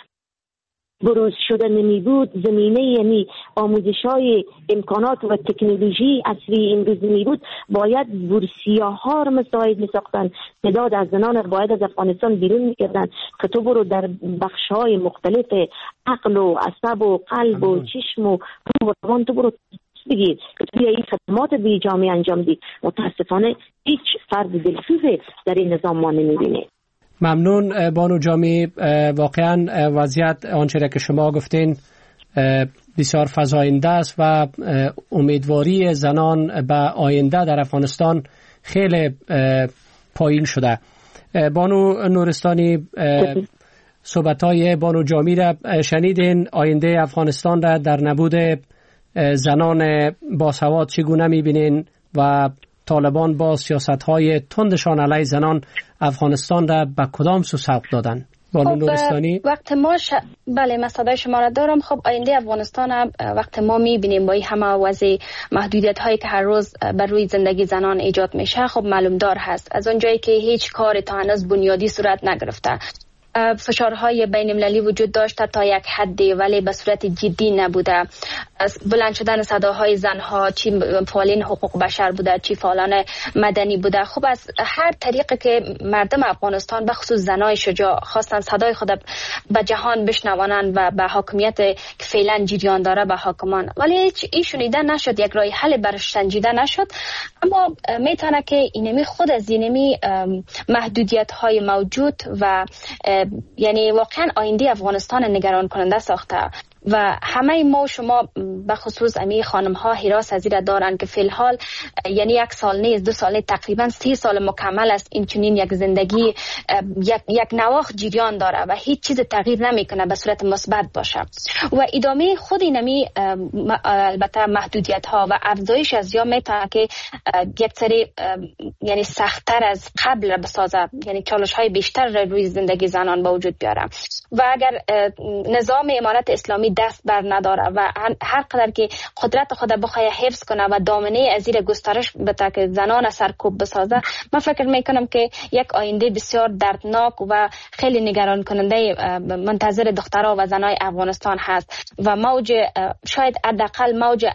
بروز شده نمی بود، زمینه یعنی آموزش های امکانات و تکنولوژی اصلی امروز نمی بود، باید بورسیاها رو مساعد می ساختن، تعداد از زنان رو باید از افغانستان بیرون می کردن که تو برو در بخش های مختلف عقل و عصب و قلب و چشم و روح و روان تو برو بگید که توی این خدمات به جامعه انجام دید. متاسفانه هیچ فرد دلسوز در این نظام ما نمیبینه. ممنون بانو جامی. واقعا وضعیت آنچه که شما گفتین بسیار فزاینده است و امیدواری زنان به آینده در افغانستان خیلی پایین شده. بانو نورستانی، صحبت‌های بانو جامی را شنیدین. آینده افغانستان را در نبود زنان باسواد چگونه می‌بینین و طالبان با سیاست‌های تندشان علیه زنان افغانستان را به کدام سو سوق دادن؟ بانو نورستانی. وقت ما ش... بله من صدای شما را دارم. خب آینده افغانستان وقت ما می‌بینیم با این همه وضع محدودیت‌هایی که هر روز بر روی زندگی زنان ایجاد میشه، خب معلوم دار هست از اونجایی که هیچ کار تا هنوز بنیادی صورت نگرفته. فشارهای بین المللی وجود داشته تا یک حدی، ولی به صورت جدی نبوده. بلند شدن صداهای زنها، چی فعالین حقوق بشر بوده، چی فعالان مدنی بوده، خب از هر طریقی که مردم افغانستان به خصوص زنای شجاع خواستن صدای خود به جهان بشنوانند و به حاکمیت که فعلا جریان داره به حاکمان، ولی هیچ این شنیده نشد، یک راه حل برش سنجیده نشد. اما میتونه که اینمی خود از اینمی محدودیت های موجود و یعنی واقعا آینده افغانستان نگران کننده ساخته و همه ما و شما به خصوص امی خانم ها حراس از این دارن که فی الحال یعنی یک سال نیست، دو سال، تقریبا سی سال مکمل است این چنین یک زندگی یک یک نواخ جریان داره و هیچ چیز تغییر نمیکنه به صورت مثبت باشه و ادامه خود اینمی البته محدودیت ها و افزایش از یا میتونه که یک سری یعنی سخت‌تر از قبل بسازه، یعنی چالش های بیشتر روی زندگی زنان به وجود بیاره و اگر نظام امارت اسلامی دست بر نداره و هر قدر که قدرت خود بخواد حفظ کنه و دامنه از زیر گسترش بده که زنان سرکوب بسازه، من فکر میکنم که یک آینده بسیار دردناک و خیلی نگران کننده منتظر دخترها و زنای افغانستان هست و موج شاید حداقل موج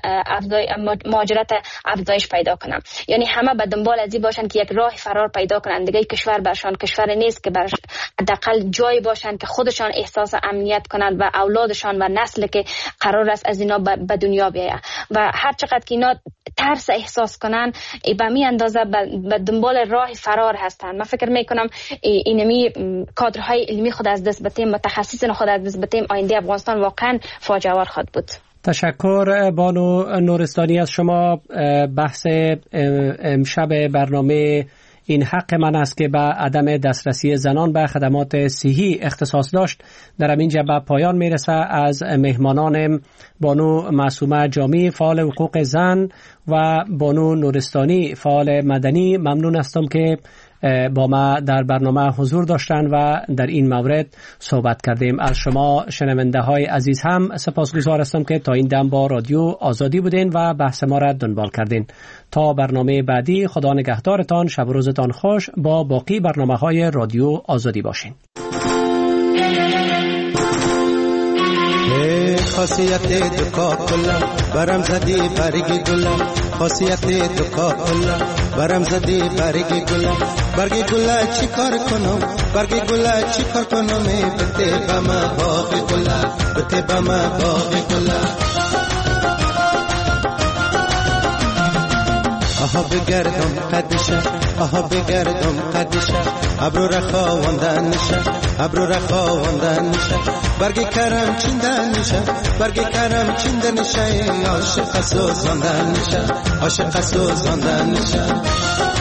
مهاجرت افزایش پیدا کنه. یعنی همه به دنبال ازی باشن که یک راه فرار پیدا کنن، دیگه کشور برشان کشور نیست که برش حداقل جایی باشن که خودشان احساس امنیت کنن و اولادشان و نسل که قرار است از اینا به دنیا بیاید و هر چقدر که اینا ترس احساس کنن به می اندازه به دنبال راه فرار هستن. من فکر میکنم اینمی کادرهای علمی خود از دست بدیم، متخصصین خود از دست بدیم، آینده افغانستان واقعا فاجعه آور خواهد بود. تشکر بانو نورستانی از شما. بحث امشب برنامه این حق من است که به عدم دسترسی زنان به خدمات صحی اختصاص داشت در اینجا به پایان میرسه. از مهمانان بانو معصومه جامی فعال حقوق زن و بانو نورستانی فعال مدنی ممنون هستم که با ما در برنامه حضور داشتن و در این مورد صحبت کردیم. از شما شنونده های عزیز هم سپاسگزار هستم که تا این دم با رادیو آزادی بودین و بحث ما را دنبال کردین. تا برنامه بعدی، خدا نگهدارتان، شب و روزتان خوش. با باقی برنامه های رادیو آزادی باشین. خاصیت دکا کلا برم زدی برگی گلا خاصیت دکا کلا برم زدی برگی گلا برگی گلا چی کار کنم برگی گلا چی کار کنم بته بما باغ گلا بته بما باغ گلا آها بگردم قدشه آها بگردم قدشه ابرو رخا وندن نشه ابرو رخا وندن نشه برگی کرم چیندن نشه برگی کرم چیندن نشه عاشق سوزاندن نشه عاشق سوزاندن نشه